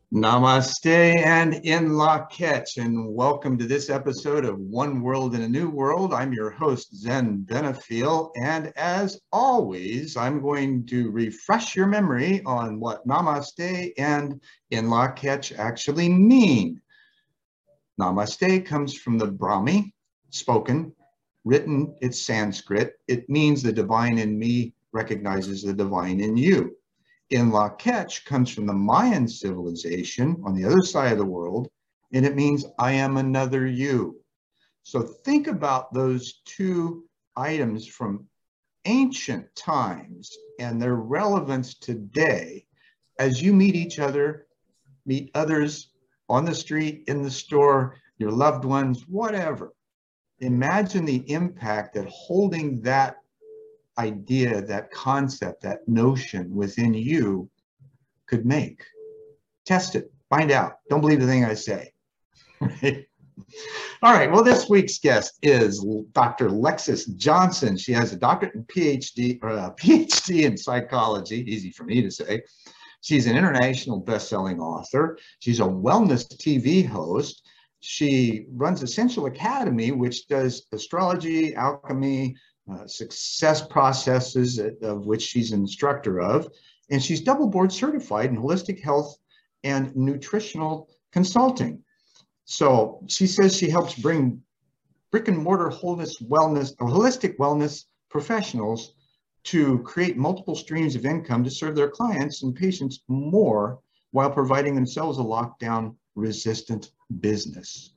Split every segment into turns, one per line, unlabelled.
Namaste and in Lak'ech, and welcome to this episode of One World in a New World. I'm your host, Zen Benefiel, and as always, I'm going to refresh your memory on what Namaste and in Lak'ech actually mean. Namaste comes from the Brahmi, spoken, written, it's Sanskrit. It means the divine in me recognizes the divine in you. In Lak'ech comes from the Mayan civilization on the other side of the world, and it means I am another you. So think about those two items from ancient times and their relevance today as you meet each other, meet others on the street, in the store, your loved ones, whatever. Imagine the impact that holding that idea, that concept, that notion within you could make. Test it, find out. Don't believe the thing I say. Right? All right, well, this week's guest is Dr. Lexis Johnson. She has a doctorate and PhD in psychology, easy for me to say. She's an international best-selling author. She's a wellness TV host. She runs Essential Academy, which does astrology, alchemy, success processes of which she's an instructor of, and she's double board certified in holistic health and nutritional consulting. So she says she helps bring brick and mortar holistic wellness professionals to create multiple streams of income to serve their clients and patients more while providing themselves a lockdown resistant business.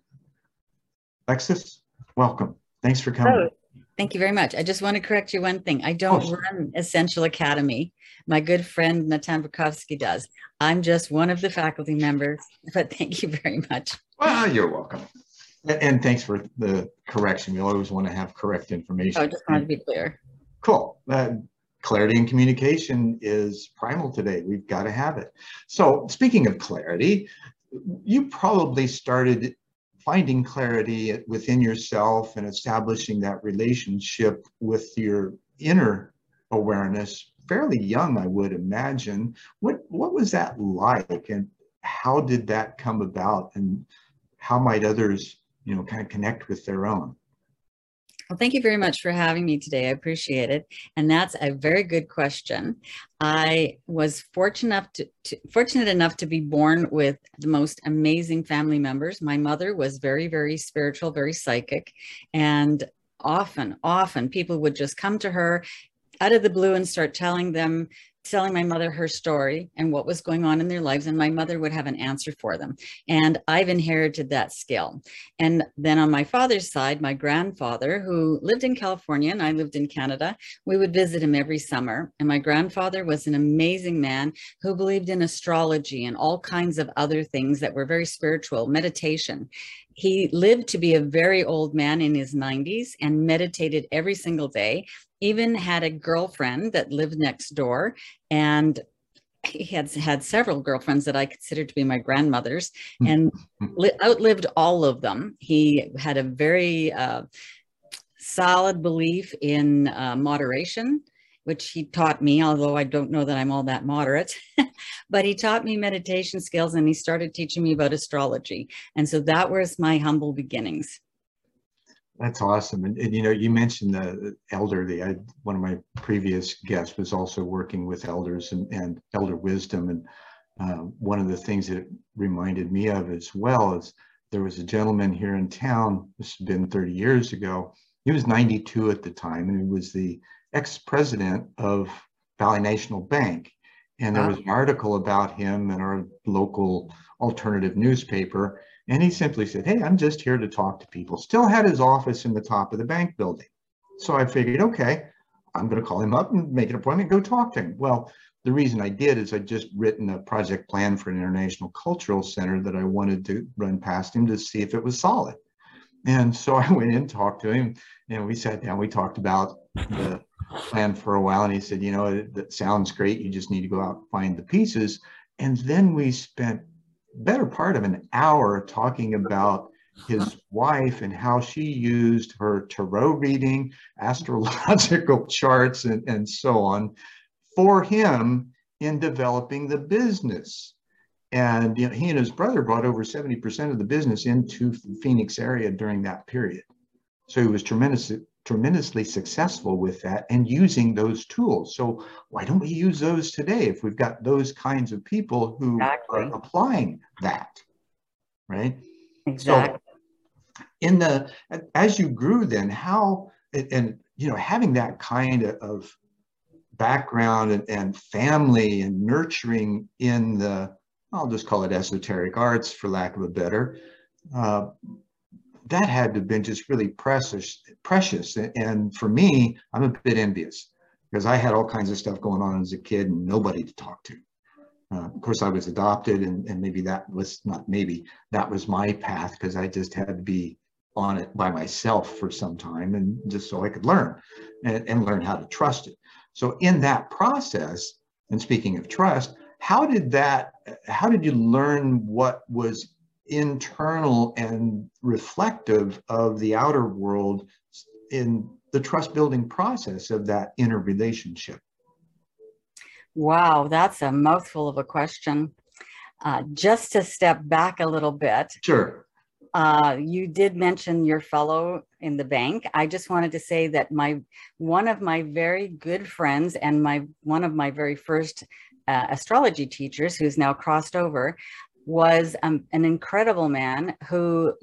Lexis, welcome. Thanks for coming.
Oh, thank you very much. I just want to correct you one thing. I don't run Essential Academy. My good friend Natan Bukovsky does. I'm just one of the faculty members, but thank you very much.
Well, you're welcome. And thanks for the correction. We always want to have correct information.
I just wanted to be clear.
Cool. Clarity and communication is primal today. We've got to have it. So speaking of clarity, you probably started finding clarity within yourself and establishing that relationship with your inner awareness fairly young, I would imagine. What was that like, and how did that come about, and how might others, kind of connect with their own?
Well, thank you very much for having me today. I appreciate it. And that's a very good question. I was fortunate enough to be born with the most amazing family members. My mother was very, very spiritual, very psychic. And often people would just come to her out of the blue and start telling my mother her story and what was going on in their lives, and my mother would have an answer for them. And I've inherited that skill. And then on my father's side, my grandfather, who lived in California and I lived in Canada, we would visit him every summer. And my grandfather was an amazing man who believed in astrology and all kinds of other things that were very spiritual, meditation. He lived to be a very old man in his 90s and meditated every single day. Even had a girlfriend that lived next door, and he had several girlfriends that I considered to be my grandmothers, and outlived all of them. He had a very solid belief in moderation, which he taught me, although I don't know that I'm all that moderate. But he taught me meditation skills, and he started teaching me about astrology. And so that was my humble beginnings.
That's awesome. And you mentioned the elderly. One of my previous guests was also working with elders and elder wisdom. And one of the things that it reminded me of as well is there was a gentleman here in town, this has been 30 years ago. He was 92 at the time, and he was the ex-president of Valley National Bank. And there was an article about him in our local alternative newspaper. And he simply said, hey, I'm just here to talk to people. Still had his office in the top of the bank building. So I figured, okay, I'm going to call him up and make an appointment, go talk to him. Well, the reason I did is I'd just written a project plan for an international cultural center that I wanted to run past him to see if it was solid. And so I went in, talked to him, and we sat down, we talked about the plan for a while. And he said, that sounds great. You just need to go out and find the pieces. And then we spent better part of an hour talking about his wife and how she used her tarot reading, astrological charts, and so on for him in developing the business. And he and his brother brought over 70% of the business into the Phoenix area during that period. So he was tremendously successful with that and using those tools. So why don't we use those today if we've got those kinds of people who
Exactly.
are applying that, right?
Exactly.
So as you grew then, how, and having that kind of background and family and nurturing in the, I'll just call it esoteric arts for lack of a better, that had to have been just really precious. And for me, I'm a bit envious because I had all kinds of stuff going on as a kid and nobody to talk to. Of course, I was adopted, and maybe that was my path because I just had to be on it by myself for some time, and just so I could learn and learn how to trust it. So in that process, and speaking of trust, how did you learn what was internal and reflective of the outer world in the trust building process of that inner relationship?
Wow, that's a mouthful of a question. Just to step back a little bit.
Sure.
You did mention your fellow in the bank. I just wanted to say that one of my very good friends and one of my very first astrology teachers, who's now crossed over, was an incredible man who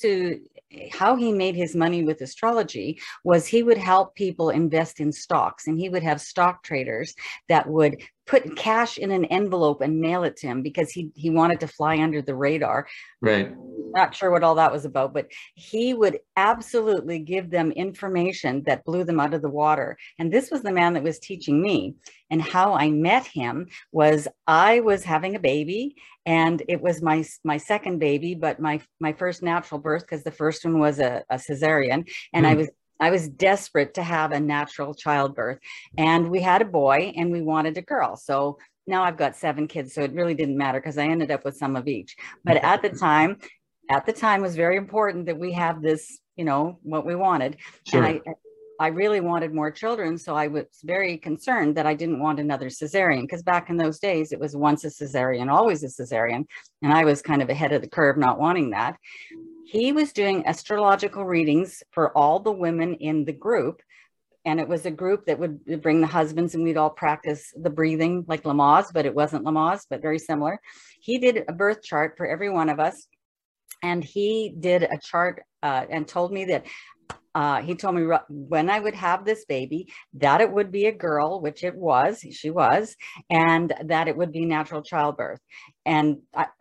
how he made his money with astrology was he would help people invest in stocks, and he would have stock traders that would put cash in an envelope and mail it to him because he wanted to fly under the radar.
Right.
Not sure what all that was about, but he would absolutely give them information that blew them out of the water. And this was the man that was teaching me. And how I met him was I was having a baby, and it was my second baby, but my first natural birth, because the first one was a cesarean. And I was desperate to have a natural childbirth, and we had a boy and we wanted a girl. So now I've got 7 kids, so it really didn't matter because I ended up with some of each. But at the time it was very important that we have this, what we wanted. Sure. And I really wanted more children. So I was very concerned that I didn't want another cesarean, because back in those days, it was once a cesarean, always a cesarean. And I was kind of ahead of the curve, not wanting that. He was doing astrological readings for all the women in the group. And it was a group that would bring the husbands, and we'd all practice the breathing like Lamaze, but it wasn't Lamaze, but very similar. He did a birth chart for every one of us. And he did a chart and told me that he told me when I would have this baby, that it would be a girl, which she was, and that it would be natural childbirth. And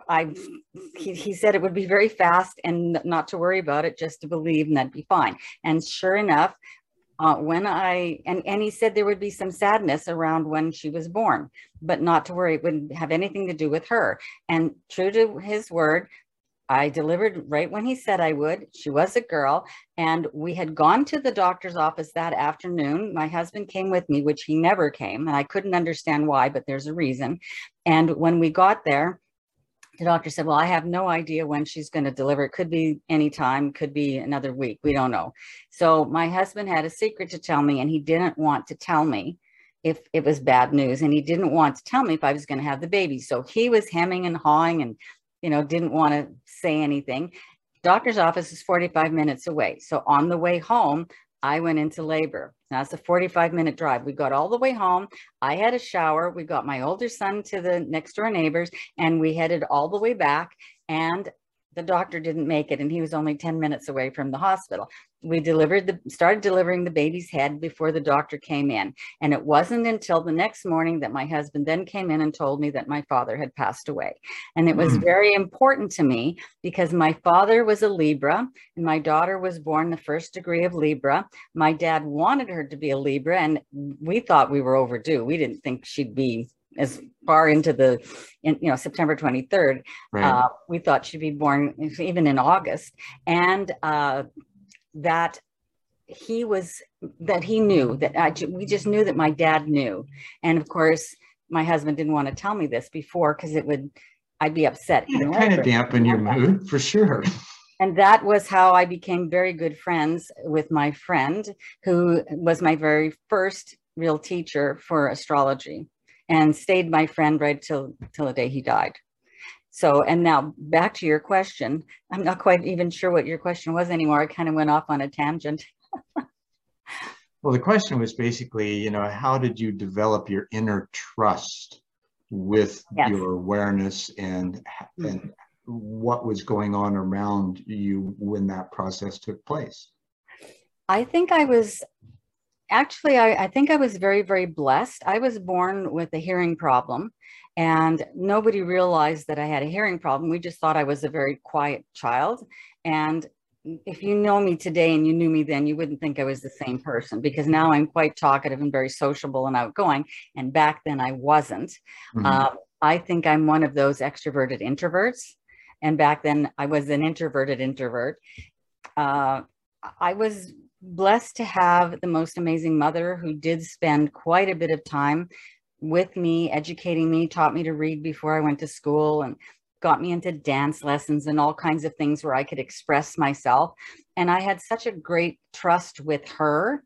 he said it would be very fast and not to worry about it, just to believe, and that'd be fine. And sure enough, and he said there would be some sadness around when she was born, but not to worry, it wouldn't have anything to do with her. And true to his word, I delivered right when he said I would. She was a girl, and we had gone to the doctor's office that afternoon. My husband came with me, which he never came, and I couldn't understand why, but there's a reason. And when we got there, the doctor said, well, I have no idea when she's going to deliver. It could be any time, could be another week. We don't know. So my husband had a secret to tell me, and he didn't want to tell me if it was bad news, and he didn't want to tell me if I was going to have the baby. So he was hemming and hawing and didn't want to say anything. Doctor's office is 45 minutes away. So on the way home, I went into labor. Now it's a 45-minute drive. We got all the way home. I had a shower. We got my older son to the next door neighbors, and we headed all the way back. And the doctor didn't make it, and he was only 10 minutes away from the hospital. We started delivering the baby's head before the doctor came in. And it wasn't until the next morning that my husband then came in and told me that my father had passed away. And it was very important to me because my father was a Libra, and my daughter was born the first degree of Libra. My dad wanted her to be a Libra, and we thought we were overdue. We didn't think she'd be as far into September 23rd. Right. We thought she'd be born even in August. And that he knew that we just knew that my dad knew. And of course, my husband didn't want to tell me this before because I'd be upset.
It kind of dampened your mood for sure.
And that was how I became very good friends with my friend, who was my very first real teacher for astrology, and stayed my friend right till the day he died. So, and now back to your question. I'm not quite even sure what your question was anymore. I kind of went off on a tangent.
Well, the question was basically, how did you develop your inner trust with your awareness and what was going on around you when that process took place?
I think I was actually, I think I was very, very blessed. I was born with a hearing problem, and nobody realized that I had a hearing problem. We just thought I was a very quiet child. And if you know me today and you knew me then, you wouldn't think I was the same person, because now I'm quite talkative and very sociable and outgoing. And back then I wasn't. I think I'm one of those extroverted introverts. And back then I was an introverted introvert. I was blessed to have the most amazing mother who did spend quite a bit of time with me, educating me, taught me to read before I went to school, and got me into dance lessons and all kinds of things where I could express myself. And I had such a great trust with her.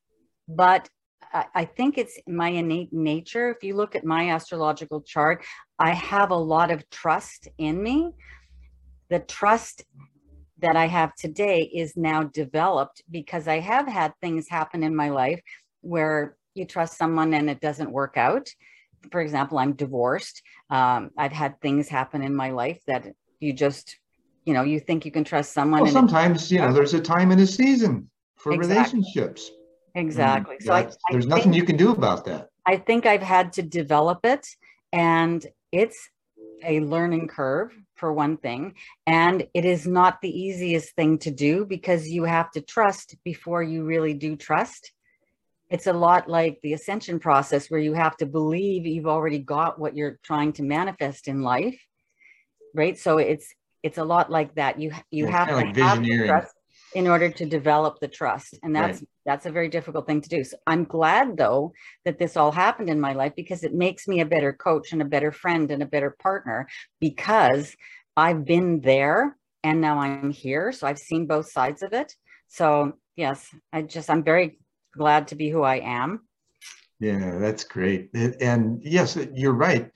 But I think it's my innate nature. If you look at my astrological chart, I have a lot of trust in me. The trust that I have today is now developed because I have had things happen in my life where you trust someone and it doesn't work out. For example, I'm divorced. I've had things happen in my life that you just, you think you can trust someone.
Well, sometimes, there's a time and a season for relationships.
Exactly. So
there's nothing you can do about that.
I think I've had to develop it, and it's a learning curve for one thing. And it is not the easiest thing to do because you have to trust before you really do trust. It's a lot like the ascension process where you have to believe you've already got what you're trying to manifest in life, right? So it's a lot like that. You have to have the trust in order to develop the trust. And that's a very difficult thing to do. So I'm glad, though, that this all happened in my life, because it makes me a better coach and a better friend and a better partner, because I've been there and now I'm here. So I've seen both sides of it. So yes, I'm very glad to be who I am.
Yeah, that's great. And yes, you're right.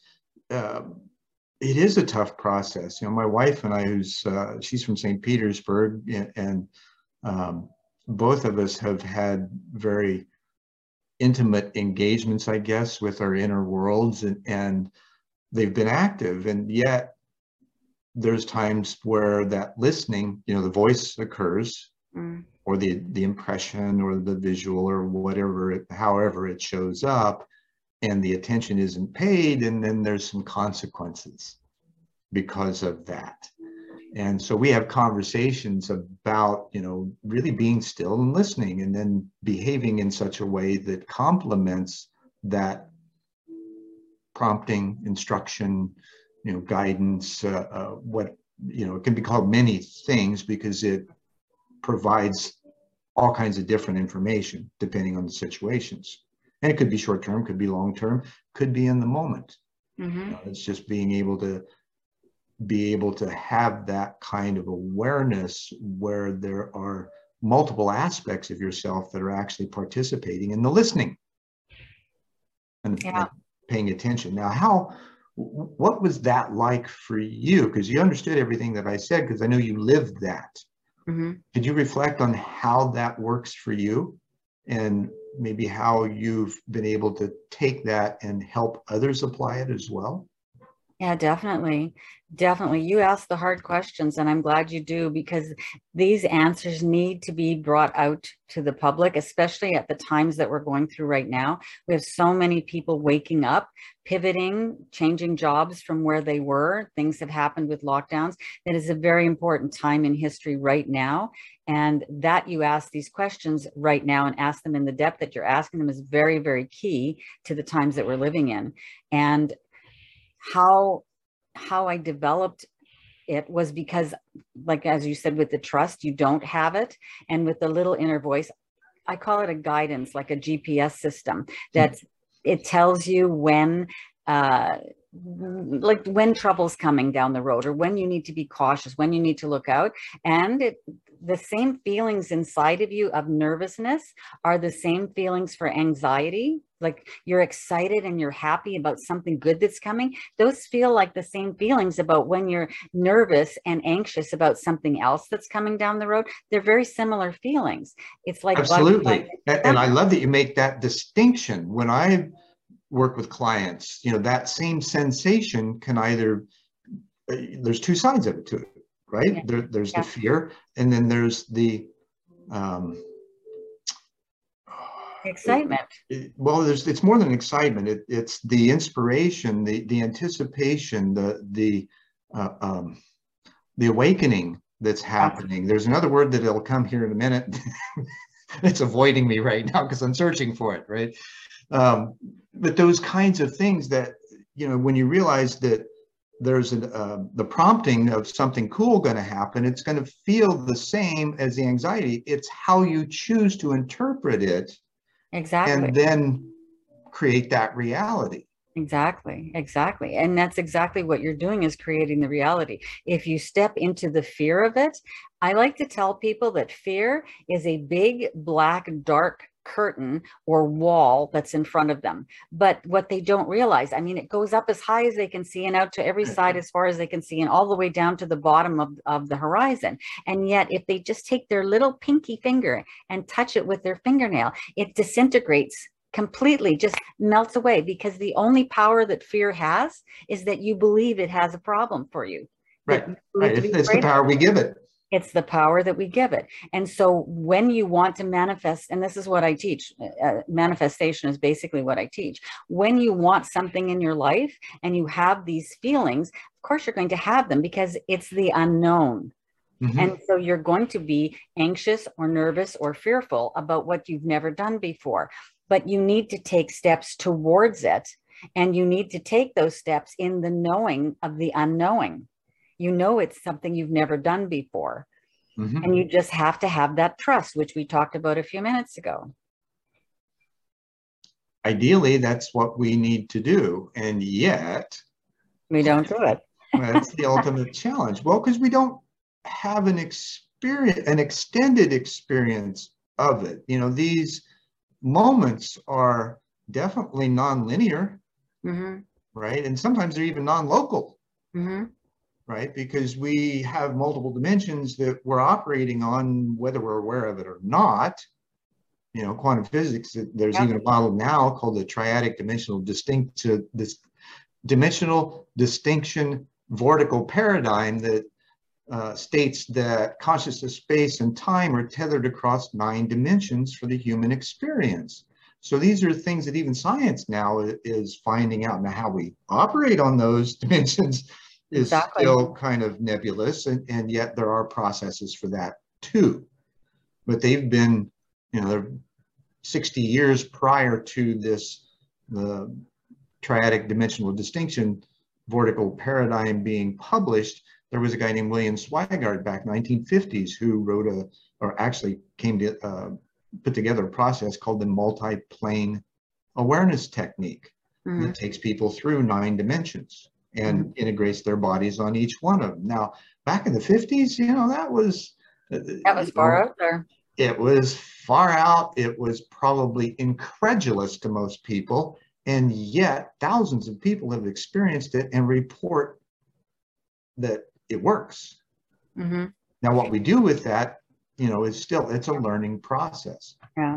It is a tough process. My wife and I, she's from St. Petersburg, and both of us have had very intimate engagements, I guess, with our inner worlds, and they've been active. And yet there's times where that listening, the voice occurs, or the impression or the visual or whatever, however it shows up, and the attention isn't paid, and then there's some consequences because of that. And so we have conversations about, really being still and listening, and then behaving in such a way that complements that prompting, instruction, guidance, it can be called many things because it provides all kinds of different information depending on the situations. And it could be short-term, could be long-term, could be in the moment. It's just being able to have that kind of awareness where there are multiple aspects of yourself that are actually participating in the listening and paying attention. Now, what was that like for you? Because you understood everything that I said, because I know you lived that. Could you reflect on how that works for you, and maybe how you've been able to take that and help others apply it as well?
Yeah, definitely. Definitely. You ask the hard questions, and I'm glad you do, because these answers need to be brought out to the public, especially at the times that we're going through right now. We have so many people waking up, pivoting, changing jobs from where they were. Things have happened with lockdowns. That is a very important time in history right now. And that you ask these questions right now and ask them in the depth that you're asking them is very, very key to the times that we're living in. And how I developed it was because, like, as you said, with the trust, you don't have it. And with the little inner voice, I call it a guidance, like a GPS system, that it tells you when, like when trouble's coming down the road, or when you need to be cautious, when you need to look out. And the same feelings inside of you of nervousness are the same feelings for anxiety, like you're excited and you're happy about something good that's coming, those feel like the same feelings about when you're nervous and anxious about something else that's coming down the road. They're very similar feelings. It's like
Absolutely. And I love that you make that distinction. When I work with clients, that same sensation can either, there's two sides of it to it, right?
Yeah.
There's the fear, and then there's the
excitement.
Well, it's more than excitement. It's the inspiration, the anticipation, the awakening that's happening. There's another word that'll come here in a minute. It's avoiding me right now because I'm searching for it, right? But those kinds of things that, when you realize that there's the prompting of something cool going to happen, it's going to feel the same as the anxiety. It's how you choose to interpret it.
Exactly.
And then create that reality.
Exactly. And that's exactly what you're doing, is creating the reality. If you step into the fear of it, I like to tell people that fear is a big, black, dark curtain or wall that's in front of them. But what they don't realize, it goes up as high as they can see and out to every side as far as they can see and all the way down to the bottom of the horizon. And yet, if they just take their little pinky finger and touch it with their fingernail, it disintegrates completely, just melts away, because the only power that fear has is that you believe it has a problem for you.
Right. It's the power we give it.
It's the power that we give it. And so when you want to manifest, and this is what I teach, manifestation is basically what I teach. When you want something in your life and you have these feelings, of course you're going to have them because it's the unknown. Mm-hmm. And so you're going to be anxious or nervous or fearful about what you've never done before. But you need to take steps towards it. And you need to take those steps in the knowing of the unknowing. It's something you've never done before. Mm-hmm. And you just have to have that trust, which we talked about a few minutes ago.
Ideally, that's what we need to do. And yet
we don't do it.
That's the ultimate challenge. Well, because we don't have an extended experience of it. These moments are definitely non-linear, mm-hmm. right? And sometimes they're even non-local, mm-hmm. right? Because we have multiple dimensions that we're operating on, whether we're aware of it or not. Quantum physics, there's even a model now called the triadic dimensional distinction vortical paradigm that states that consciousness, space, and time are tethered across 9 dimensions for the human experience. So these are things that even science now is finding out. Now, how we operate on those dimensions is still kind of nebulous, and yet there are processes for that too. But they've been, they're 60 years prior to this, the triadic dimensional distinction vortical paradigm being published. There was a guy named William Swigart back in the 1950s who wrote came to put together a process called the multi-plane awareness technique. Mm-hmm. That takes people through 9 dimensions and mm-hmm. integrates their bodies on each one of them. Now, back in the 50s, that was
far out there.
It was far out. It was probably incredulous to most people, and yet thousands of people have experienced it and report that it works. Mm-hmm. Now, what we do with that, is still, it's a learning process.
Yeah.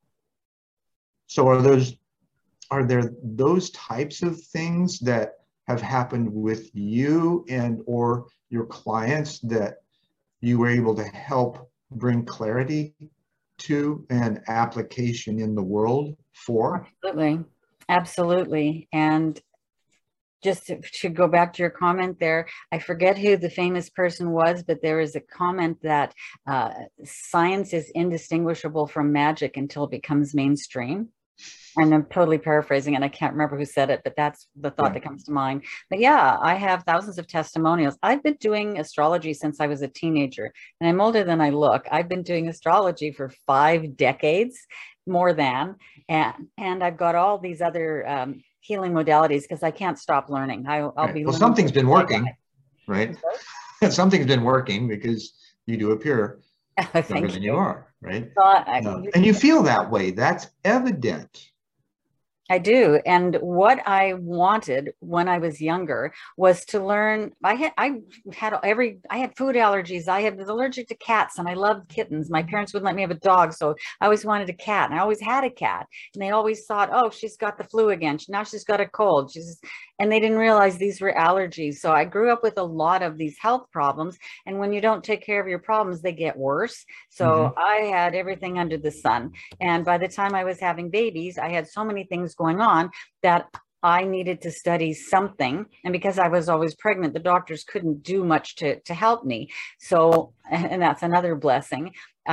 So are there those types of things that have happened with you and or your clients that you were able to help bring clarity to an application in the world for?
Absolutely. And just to go back to your comment there, I forget who the famous person was, but there is a comment that science is indistinguishable from magic until it becomes mainstream. And I'm totally paraphrasing, and I can't remember who said it, but that's the thought that comes to mind. But yeah, I have thousands of testimonials. I've been doing astrology since I was a teenager, and I'm older than I look. I've been doing astrology for 5 decades, more than, and I've got all these other healing modalities because I can't stop learning. I'll be.
Well, something's been working, right? Something's been working because you do appear younger than you are, right? And you feel that way. That's evident.
I do. And what I wanted when I was younger was to learn. I had food allergies. Was allergic to cats and I loved kittens. My parents wouldn't let me have a dog. So I always wanted a cat and I always had a cat. And they always thought, oh, she's got the flu again. Now she's got a cold. And they didn't realize these were allergies. So I grew up with a lot of these health problems. And when you don't take care of your problems, they get worse. So I had everything under the sun. And by the time I was having babies, I had so many things going on that I needed to study something. And because I was always pregnant, the doctors couldn't do much to help me. So, and that's another blessing.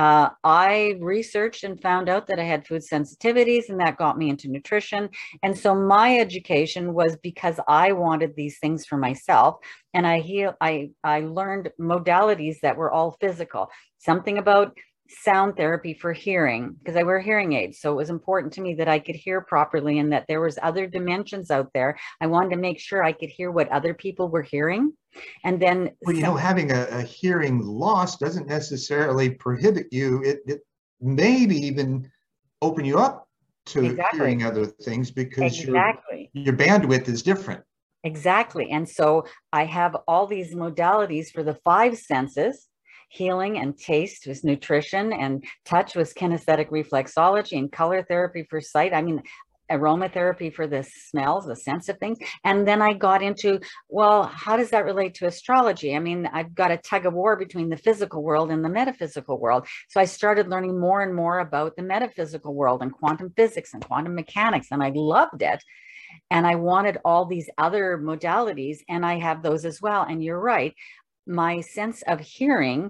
I researched and found out that I had food sensitivities, and that got me into nutrition. And so my education was because I wanted these things for myself. And I learned modalities that were all physical. Something about sound therapy for hearing, because I wear hearing aids. So it was important to me that I could hear properly and that there was other dimensions out there. I wanted to make sure I could hear what other people were hearing. And then,
well, having a hearing loss doesn't necessarily prohibit you. It maybe even open you up to hearing other things, because your bandwidth is different.
Exactly. And so I have all these modalities for the five senses. Healing and taste was nutrition, and touch was kinesthetic reflexology, and color therapy for sight. I mean, aromatherapy for the smells, the sense of things. And then I got into, well, how does that relate to astrology? I mean, I've got a tug of war between the physical world and the metaphysical world. So I started learning more and more about the metaphysical world and quantum physics and quantum mechanics, and I loved it. And I wanted all these other modalities, and I have those as well. And you're right. My sense of hearing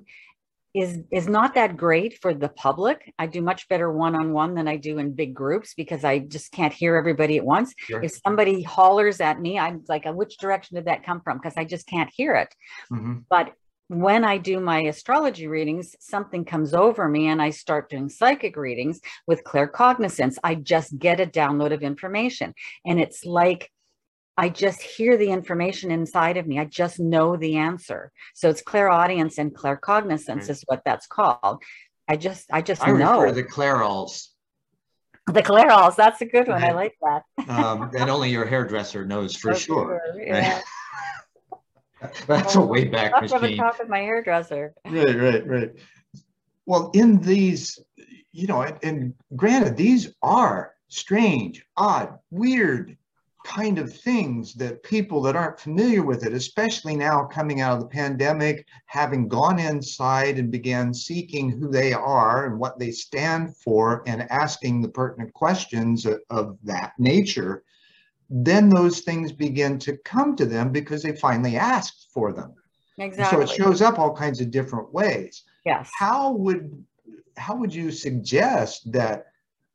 is not that great for the public. I do much better one-on-one than I do in big groups, because I just can't hear everybody at once. Sure. If somebody hollers at me, I'm like, which direction did that come from? Because I just can't hear it. But when I do my astrology readings, something comes over me and I start doing psychic readings with claircognizance. I just get a download of information. And it's like, I just hear the information inside of me. I just know the answer. So it's clairaudience and claircognizance is what that's called. I just know.
I refer to the clairals.
The clairals, that's a good one. I like that.
And only your hairdresser knows for sure.
Yeah.
Right? That's a way back machine.
I'm talk with my hairdresser.
Right. Well, in these, and granted, these are strange, odd, weird kind of things that people that aren't familiar with it, especially now coming out of the pandemic, having gone inside and began seeking who they are and what they stand for and asking the pertinent questions of that nature, then those things begin to come to them because they finally asked for them.
Exactly.
So it shows up all kinds of different ways.
Yes.
How would you suggest that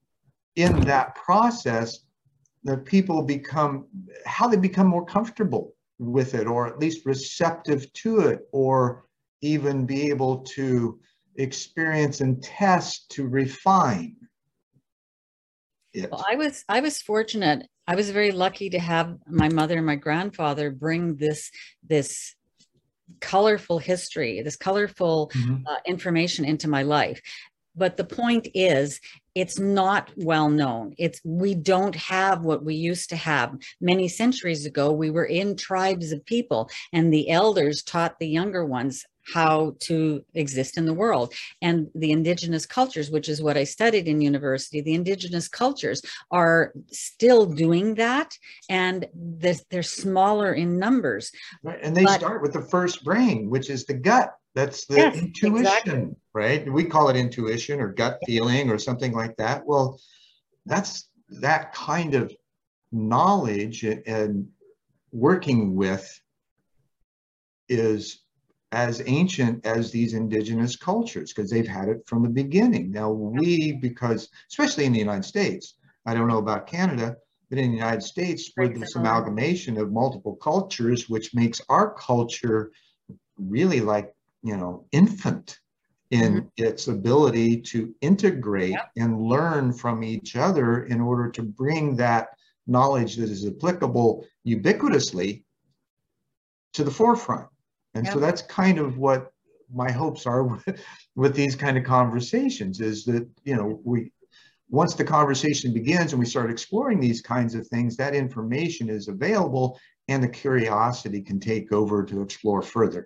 in that process, that people become more comfortable with it, or at least receptive to it, or even be able to experience and test to refine it?
Well, I was fortunate. I was very lucky to have my mother and my grandfather bring this colorful history, this colorful information into my life. But the point is, it's not well known. We don't have what we used to have. Many centuries ago, we were in tribes of people, and the elders taught the younger ones how to exist in the world. And the indigenous cultures, which is what I studied in university, the indigenous cultures are still doing that, and they're smaller in numbers.
Right. And they start with the first brain, which is the gut. That's the intuition, right? We call it intuition or gut feeling or something like that. Well, that's that kind of knowledge and working with is as ancient as these indigenous cultures, because they've had it from the beginning. Now because especially in the United States, I don't know about Canada, but in the United States, we're this amalgamation of multiple cultures, which makes our culture really like, infant in its ability to integrate and learn from each other in order to bring that knowledge that is applicable ubiquitously to the forefront. And so that's kind of what my hopes are with these kind of conversations, is that, once the conversation begins and we start exploring these kinds of things, that information is available and the curiosity can take over to explore further.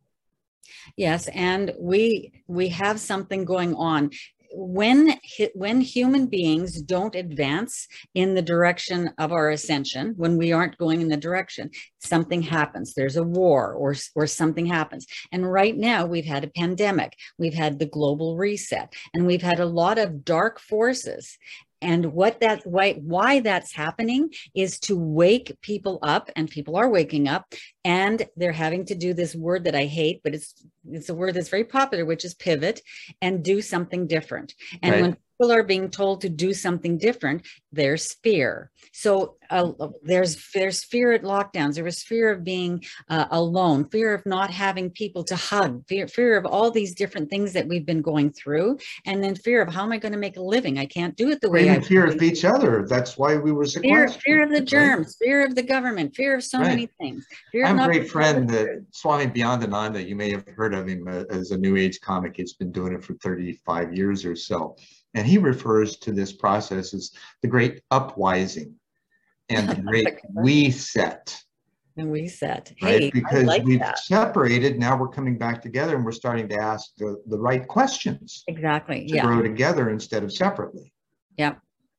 Yes, and we have something going on. When human beings don't advance in the direction of our ascension, when we aren't going in the direction, something happens. There's a war or something happens. And right now we've had a pandemic, we've had the global reset, and we've had a lot of dark forces. And why that's happening is to wake people up, and people are waking up, and they're having to do this word that I hate, but it's a word that's very popular, which is pivot and do something different. And when people are being told to do something different, there's fear. So there's fear at lockdowns. There was fear of being alone, fear of not having people to hug, fear of all these different things that we've been going through, and then fear of how am I going to make a living? I can't do it the way I
fear of each other. That's why we were sequestered.
Fear of the germs, fear of the government, fear of so many things.
I have a great friend, Swami Byandananda. You may have heard of him as a New Age comic. He's been doing it for 35 years or so. And he refers to this process as the great upwising and the great reset.
And reset.
Right?
Hey,
because
like
we've
that.
separated, now we're coming back together and we're starting to ask the right questions.
Exactly.
To grow together instead of separately.
Yeah.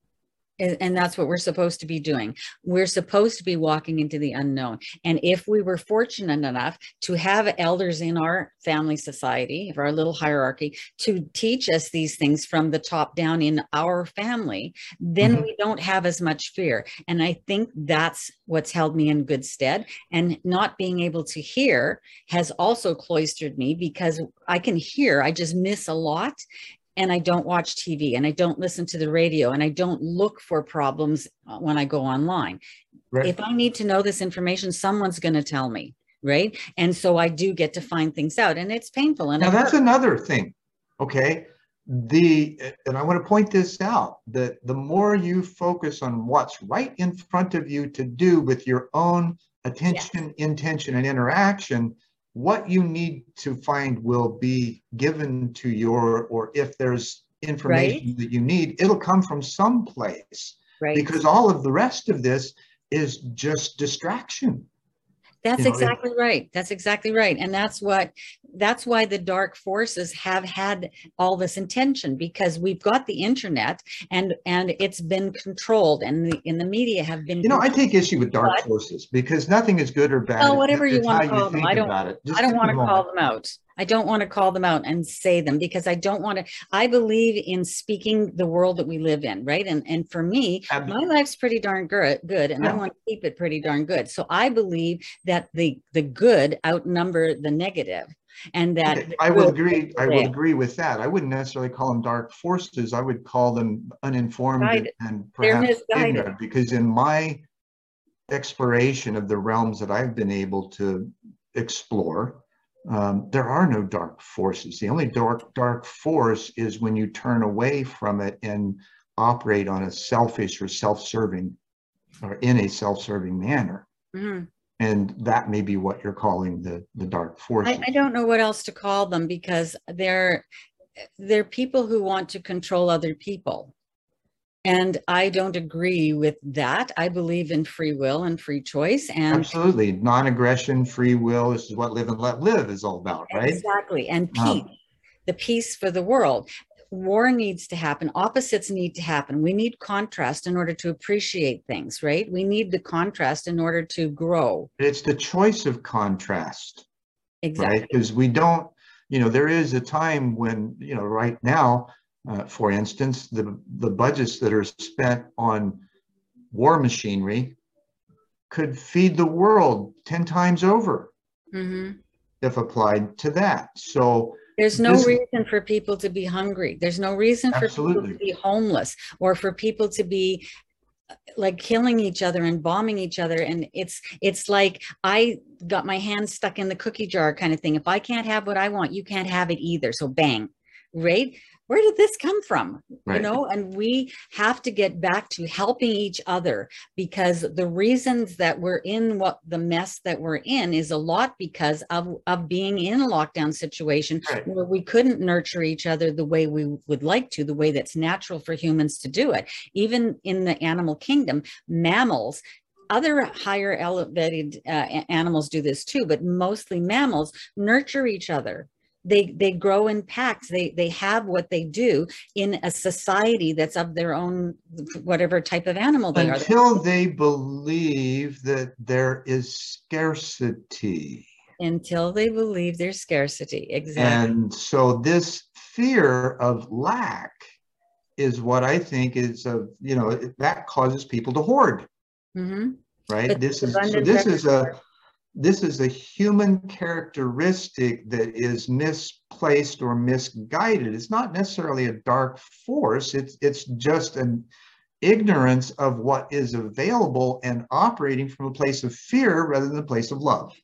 And that's what we're supposed to be doing. We're supposed to be walking into the unknown. And if we were fortunate enough to have elders in our family society, of our little hierarchy, to teach us these things from the top down in our family, then we don't have as much fear. And I think that's what's held me in good stead. And not being able to hear has also cloistered me, because I can hear, I just miss a lot. And I don't watch TV, and I don't listen to the radio, and I don't look for problems when I go online. Right. If I need to know this information, someone's going to tell me, right? And so I do get to find things out, and it's painful. And
now that's another thing, okay? And I want to point this out, that the more you focus on what's right in front of you to do with your own attention, intention, and interaction, what you need to find will be given to or if there's information that you need, it'll come from someplace. Because all of the rest of this is just distraction.
That's exactly right. That's exactly right. And that's why the dark forces have had all this intention, because we've got the internet and it's been controlled, and the media have been
I take issue with dark forces, because nothing is good or bad.
Well, whatever you want to call them. I don't want to call them out. I don't want to call them out and say them, because I don't want to. I believe in speaking the world that we live in, right? And for me, my life's pretty darn good, and I want to keep it pretty darn good. So I believe that the good outnumber the negative, and that
I will agree. I will agree with that. I wouldn't necessarily call them dark forces. I would call them uninformed and perhaps ignorant, because in my exploration of the realms that I've been able to explore, there are no dark forces. The only dark force is when you turn away from it and operate on a selfish or self-serving, or in a self-serving manner. And that may be what you're calling the dark forces.
I don't know what else to call them, because they're people who want to control other people. And I don't agree with that. I believe in free will and free choice. And
absolutely. Non-aggression, free will. This is what Live and Let Live is all about, right?
Exactly. And peace, the peace for the world. War needs to happen. Opposites need to happen. We need contrast in order to appreciate things, right? We need the contrast in order to grow.
It's the choice of contrast.
Exactly.
Right? Because we don't, there is a time when, right now, for instance, the budgets that are spent on war machinery could feed the world 10 times over if applied to that. So
there's no reason for people to be hungry. There's no reason for people to be homeless, or for people to be like killing each other and bombing each other. And it's like, I got my hand stuck in the cookie jar kind of thing. If I can't have what I want, you can't have it either. So bang. right? Where did this come from?
Right.
And we have to get back to helping each other, because the reasons that we're in what the mess that we're in is a lot because of being in a lockdown situation,
Right.
where we couldn't nurture each other the way we would like to, the way that's natural for humans to do it. Even in the animal kingdom, mammals, other higher elevated animals do this too, but mostly mammals nurture each other. They grow in packs. They have what they do in a society that's of their own, whatever type of animal they are.
Until they believe that there is scarcity.
Until they believe there's scarcity. Exactly.
And so this fear of lack is what I think is that causes people to hoard.
Mm-hmm.
Right.
But
This is a human characteristic that is misplaced or misguided. It's not necessarily a dark force. It's just an ignorance of what is available and operating from a place of fear rather than a place of love.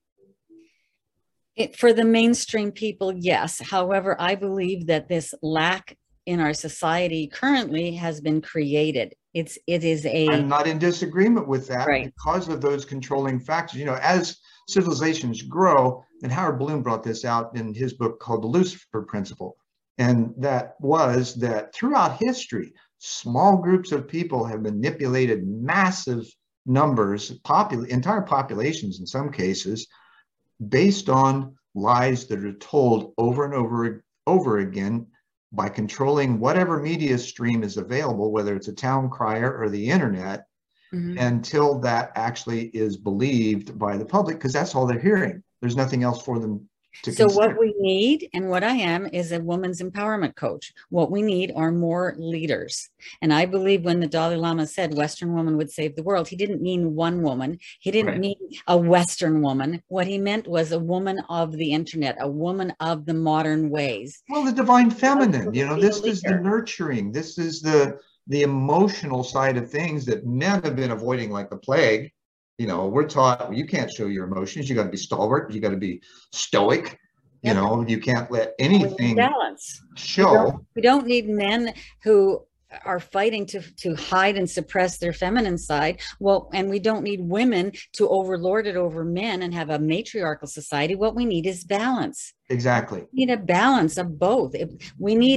For the mainstream people, yes. However, I believe that this lack in our society currently has been created. I'm
not in disagreement with that,
right,
because of those controlling factors. As civilizations grow, and Howard Bloom brought this out in his book called The Lucifer Principle, and that was that throughout history, small groups of people have manipulated massive numbers, entire populations in some cases, based on lies that are told over and over again by controlling whatever media stream is available, whether it's a town crier or the internet, until that actually is believed by the public, because that's all they're hearing. There's nothing else for them to consider.
What we need, and what I am, is a woman's empowerment coach. What we need are more leaders. And I believe when the Dalai Lama said Western woman would save the world, he didn't mean one woman. He didn't mean a Western woman. What he meant was a woman of the internet, a woman of the modern ways.
Well, the divine feminine, this is the nurturing. This is the emotional side of things that men have been avoiding like the plague. We're taught, you can't show your emotions. You got to be stalwart. You got to be stoic. Yep. You can't let anything show.
We don't need men who are fighting to hide and suppress their feminine side. Well, and we don't need women to overlord it over men and have a matriarchal society. What we need is balance.
Exactly.
We need a balance of both. The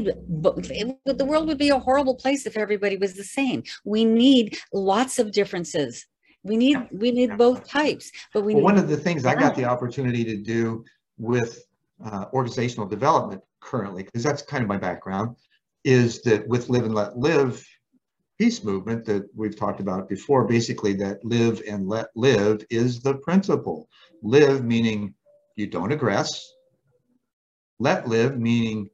world would be a horrible place if everybody was the same. We need lots of differences. We need both types, but
one of the things I got the opportunity to do with organizational development currently, because that's kind of my background, is that with Live and Let Live peace movement that we've talked about before, basically that live and let live is the principle. Live meaning you don't aggress. Let live meaning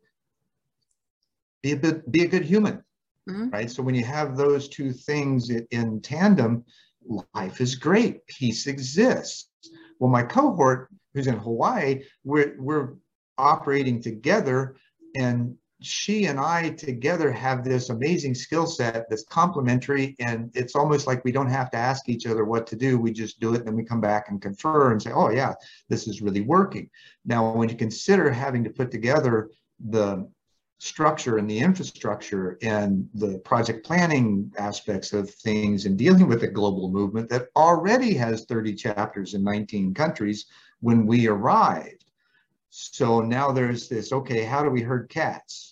be a good human, right? So when you have those two things in tandem, life is great. Peace exists. Well, my cohort who's in Hawaii, we're operating together, and she and I together have this amazing skill set that's complementary, and it's almost like we don't have to ask each other what to do. We just do it, and then we come back and confer and say, oh yeah, this is really working. Now, when you consider having to put together the structure and the infrastructure and the project planning aspects of things and dealing with a global movement that already has 30 chapters in 19 countries when we arrived. So now there's this, okay, how do we herd cats?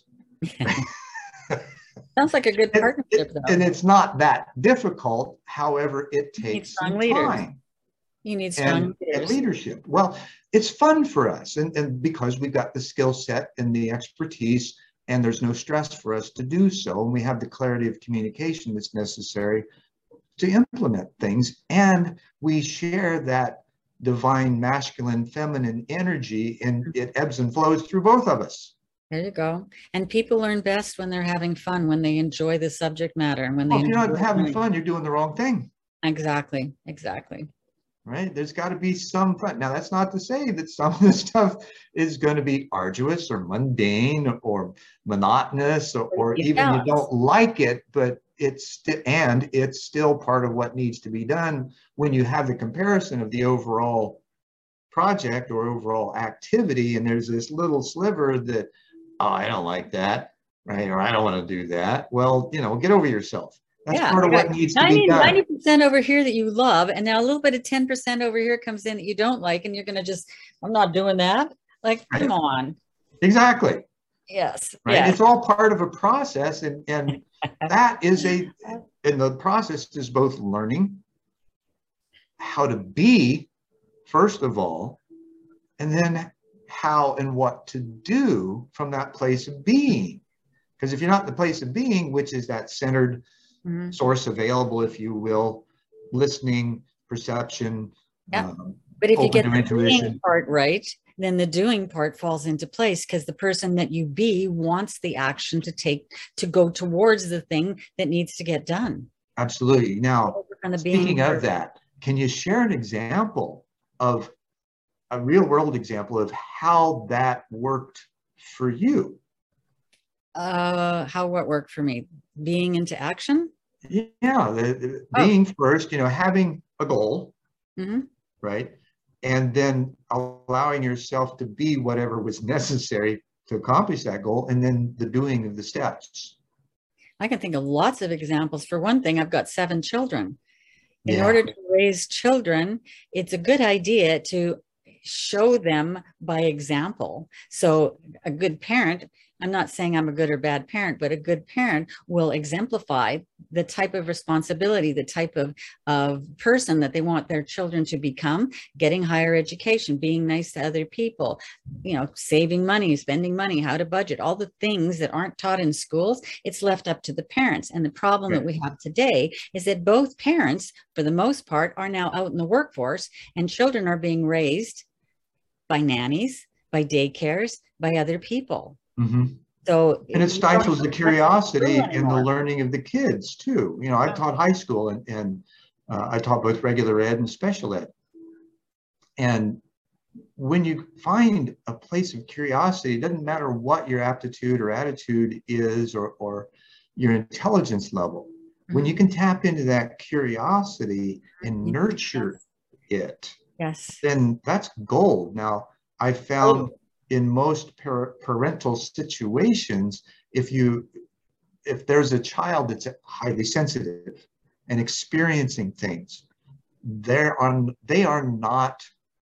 Sounds like a good partnership, though.
And it's not that difficult. However, it takes some time.
You need strong leaders.
And leadership. Well, it's fun for us. And because we've got the skill set and the expertise, and there's no stress for us to do so. And we have the clarity of communication that's necessary to implement things. And we share that divine masculine feminine energy, and it ebbs and flows through both of us.
There you go. And people learn best when they're having fun, when they enjoy the subject matter, and when they.
If you're not having fun, you're doing the wrong thing.
Exactly.
Right? There's got to be some fun. Now, that's not to say that some of the stuff is going to be arduous or mundane or monotonous, or even you don't like it, but it's still part of what needs to be done when you have the comparison of the overall project or overall activity. And there's this little sliver that oh, I don't like that, right? Or I don't want to do that. Well, get over yourself. That's
Yeah,
part of
I
what
got
needs to be
90,
done.
90% over here that you love, and now a little bit of 10% over here comes in that you don't like, and you're going to just, I'm not doing that. Like, come
Right.
on.
Exactly.
Yes.
Right.
Yes.
It's all part of a process. And that is and the process is both learning how to be, first of all, and then how and what to do from that place of being. Because if you're not in the place of being, which is that centered source available, if you will, listening, perception,
Yeah. But if you
open
get
to
the
intuition.
being part right, then the doing part falls into place because the person that you be wants the action to go towards the thing that needs to get done.
Absolutely. Now, speaking of
part.
that, can you share an example of a real world example of how that worked for you?
What worked for me? Being into action?
Yeah, being first, having a goal, right? And then allowing yourself to be whatever was necessary to accomplish that goal, and then the doing of the steps.
I can think of lots of examples. For one thing, I've got 7 children. In order to raise children, it's a good idea to show them by example. So a good parent, I'm not saying I'm a good or bad parent, but a good parent will exemplify the type of responsibility, the type of person that they want their children to become, getting higher education, being nice to other people, saving money, spending money, how to budget, all the things that aren't taught in schools, it's left up to the parents. And the problem that we have today is that both parents, for the most part, are now out in the workforce, and children are being raised by nannies, by daycares, by other people. So,
and it stifles the curiosity and the learning of the kids too. I've taught high school and I taught both regular ed and special ed. And when you find a place of curiosity, it doesn't matter what your aptitude or attitude is or your intelligence level. When you can tap into that curiosity and nurture it, then that's gold. Now, I found in most parental situations, if there's a child that's highly sensitive and experiencing things, they are not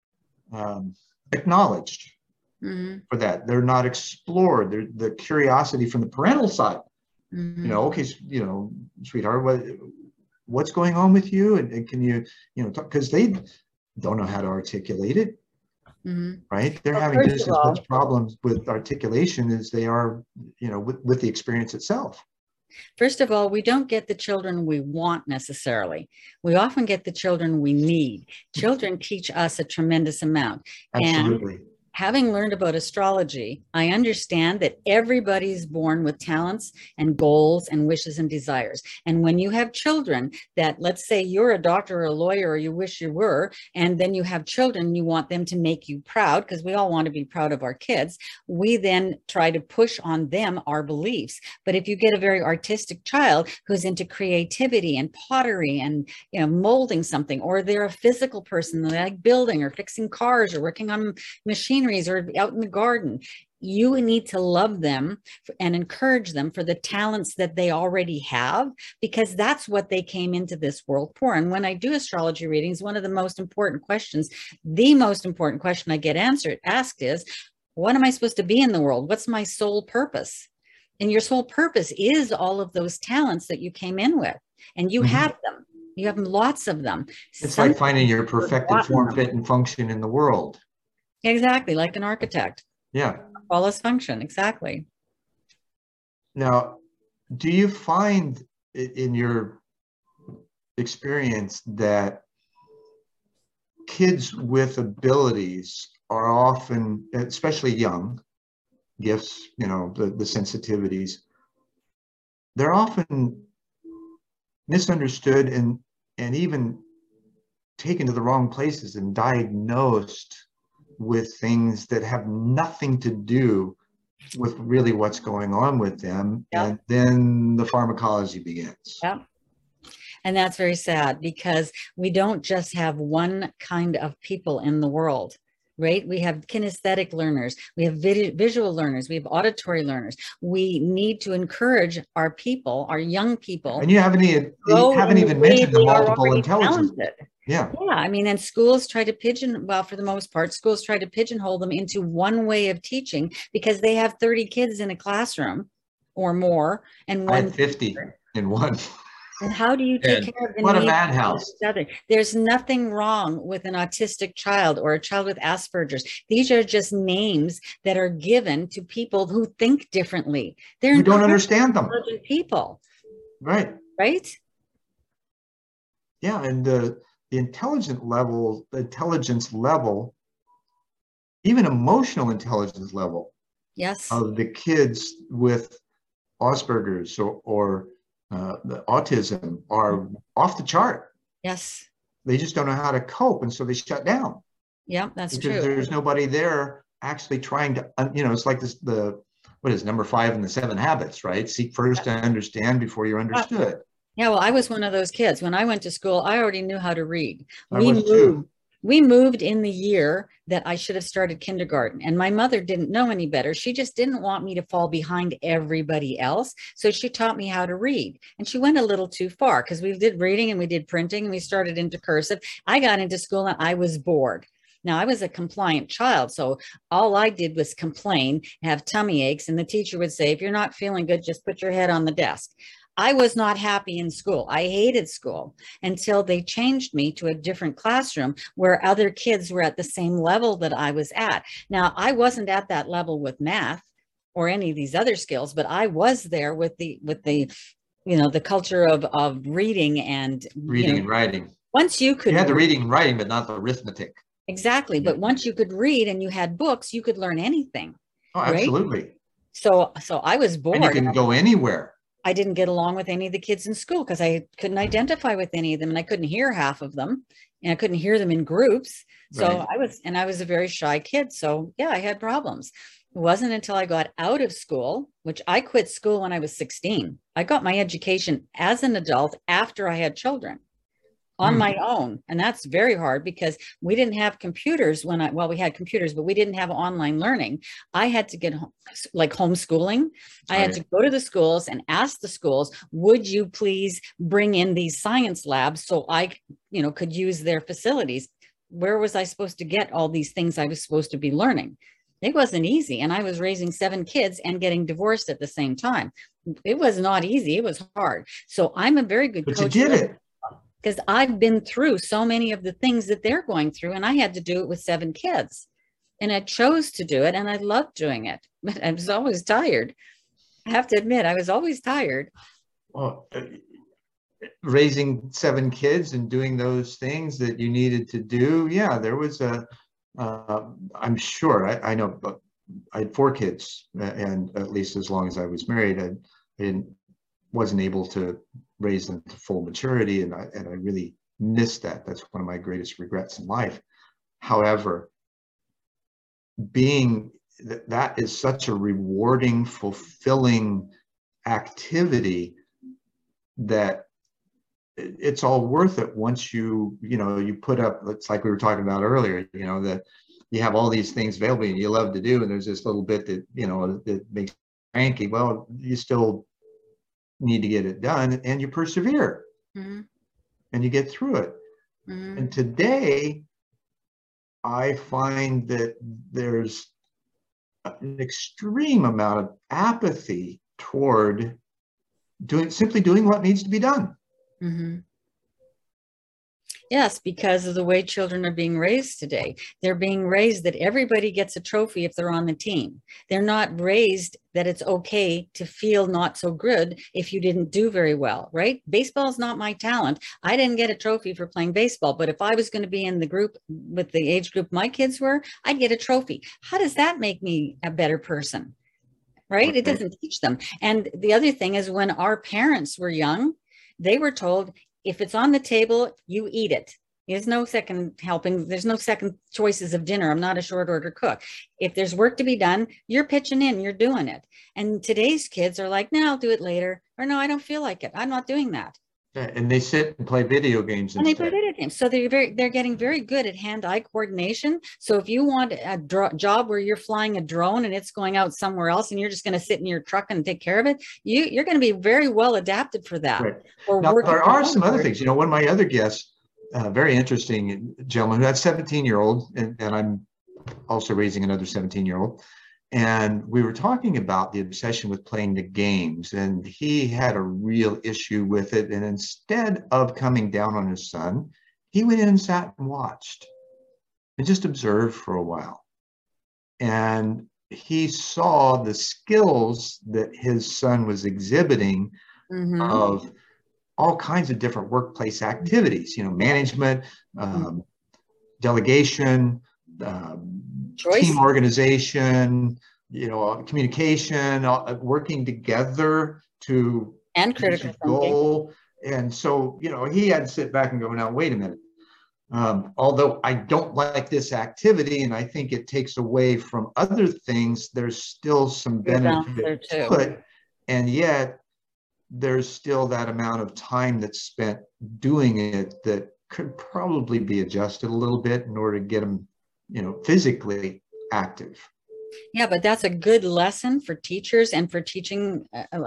acknowledged for that. They're not explored. The curiosity from the parental side, okay, sweetheart, what's going on with you? And can you, because they don't know how to articulate it. Right? They're having just as much problems with articulation as they are, with the experience itself.
First of all, we don't get the children we want necessarily. We often get the children we need. Children teach us a tremendous amount.
Absolutely.
And having learned about astrology, I understand that everybody's born with talents and goals and wishes and desires. And when you have children that, let's say you're a doctor or a lawyer, or you wish you were, and then you have children, you want them to make you proud, because we all want to be proud of our kids. We then try to push on them our beliefs. But if you get a very artistic child who's into creativity and pottery and molding something, or they're a physical person, they like building or fixing cars or working on machines, or out in the garden, you need to love them and encourage them for the talents that they already have, because that's what they came into this world for. And when I do astrology readings, one of the most important questions, the most important question I get asked is, what am I supposed to be in the world? What's my sole purpose? And your sole purpose is all of those talents that you came in with, and you have them. You have lots of them.
It's like finding your perfected form, fit, and function in the world.
Exactly, like an architect.
Yeah.
Flawless function, exactly.
Now, do you find in your experience that kids with abilities are often, especially young gifts, the sensitivities, they're often misunderstood and even taken to the wrong places and diagnosed with things that have nothing to do with really what's going on with them. And then the pharmacology begins.
And that's very sad, because we don't just have one kind of people in the world. right? We have kinesthetic learners, we have visual learners, we have auditory learners. We need to encourage our people, our young people.
And you haven't even mentioned the multiple intelligence. Yeah.
Yeah. I mean, and schools try to well, for the most part, schools try to pigeonhole them into one way of teaching because they have 30 kids in a classroom or more. And
I had 50 in one.
And how do you take care of the
what
needs
a madhouse.
of the other? There's nothing wrong with an autistic child or a child with Asperger's. These are just names that are given to people who think differently. They're
who don't understand them.
People.
Right.
Right.
Yeah. And the intelligence level, even emotional intelligence level,
yes,
of the kids with Asperger's or the autism are off the chart.
Yes.
They just don't know how to cope, and so they shut down.
Yeah, that's
because
true.
There's nobody there actually trying to, it's like this, what is number 5 in the 7 habits, right? Seek first to understand before you're understood.
Yeah, well, I was one of those kids. When I went to school, I already knew how to read.
We
moved in the year that I should have started kindergarten, and my mother didn't know any better. She just didn't want me to fall behind everybody else. So she taught me how to read, and she went a little too far because we did reading and we did printing and we started into cursive. I got into school and I was bored. Now, I was a compliant child, so all I did was complain, have tummy aches, and the teacher would say, if you're not feeling good, just put your head on the desk. I was not happy in school. I hated school until they changed me to a different classroom where other kids were at the same level that I was at. Now, I wasn't at that level with math or any of these other skills, but I was there with the the culture of reading and
and writing.
Once you had
the reading and writing, but not the arithmetic.
Exactly. But once you could read and you had books, you could learn anything.
Oh, absolutely.
Right? So I was bored.
And you can go anywhere.
I didn't get along with any of the kids in school because I couldn't identify with any of them, and I couldn't hear half of them, and I couldn't hear them in groups. So right. I was a very shy kid. So yeah, I had problems. It wasn't until I got out of school, which I quit school when I was 16. I got my education as an adult after I had children on my own. And that's very hard because we didn't have computers we had computers, but we didn't have online learning. I had to get like homeschooling. I had to go to the schools and ask the schools, would you please bring in these science labs so I, could use their facilities? Where was I supposed to get all these things I was supposed to be learning? It wasn't easy. And I was raising 7 kids and getting divorced at the same time. It was not easy. It was hard. So I'm a very good coach.
But you did it.
Because I've been through so many of the things that they're going through, and I had to do it with 7 kids. And I chose to do it, and I loved doing it. But I was always tired. I have to admit, I was always tired.
Well, raising 7 kids and doing those things that you needed to do, yeah, there was I'm sure, I know, but I had 4 kids, and at least as long as I was married, I wasn't able to raise them to full maturity, and I really missed that. That's one of my greatest regrets in life. However, that is such a rewarding, fulfilling activity that it's all worth it once you put up, it's like we were talking about earlier, that you have all these things available and you love to do, and there's this little bit that, that makes you cranky. Well, you still need to get it done, and you persevere, and you get through it. And today I find that there's an extreme amount of apathy toward simply doing what needs to be done.
Yes, because of the way children are being raised today. They're being raised that everybody gets a trophy if they're on the team. They're not raised that it's okay to feel not so good if you didn't do very well, right? Baseball is not my talent. I didn't get a trophy for playing baseball, but if I was going to be in the group with the age group my kids were, I'd get a trophy. How does that make me a better person? Right? Okay. It doesn't teach them. And the other thing is, when our parents were young, they were told, if it's on the table, you eat it. There's no second helping. There's no second choices of dinner. I'm not a short order cook. If there's work to be done, you're pitching in, you're doing it. And today's kids are like, no, I'll do it later. Or no, I don't feel like it. I'm not doing that.
And they sit and play video games
And they play
instead.
video games. So they're getting very good at hand-eye coordination. So if you want a job where you're flying a drone and it's going out somewhere else and you're just going to sit in your truck and take care of it, you're going to be very well adapted for that.
Right.
Or
Now,
working
there are some other things. You know, one of my other guests, very interesting gentleman who had 17-year-old, and I'm also raising another 17-year-old. And we were talking about the obsession with playing the games, and he had a real issue with it. And instead of coming down on his son, he went in and sat and watched and just observed for a while. And he saw the skills that his son was exhibiting of all kinds of different workplace activities, you know, management, delegation, team organization, you know, communication, working together to
and critical
goal. And so, you know, he had to sit back and go, now, wait a minute. Although I don't like this activity and I think it takes away from other things, there's still some benefit to it. And yet there's still that amount of time that's spent doing it that could probably be adjusted a little bit in order to get them, you know, physically active.
Yeah, but that's a good lesson for teachers and for teaching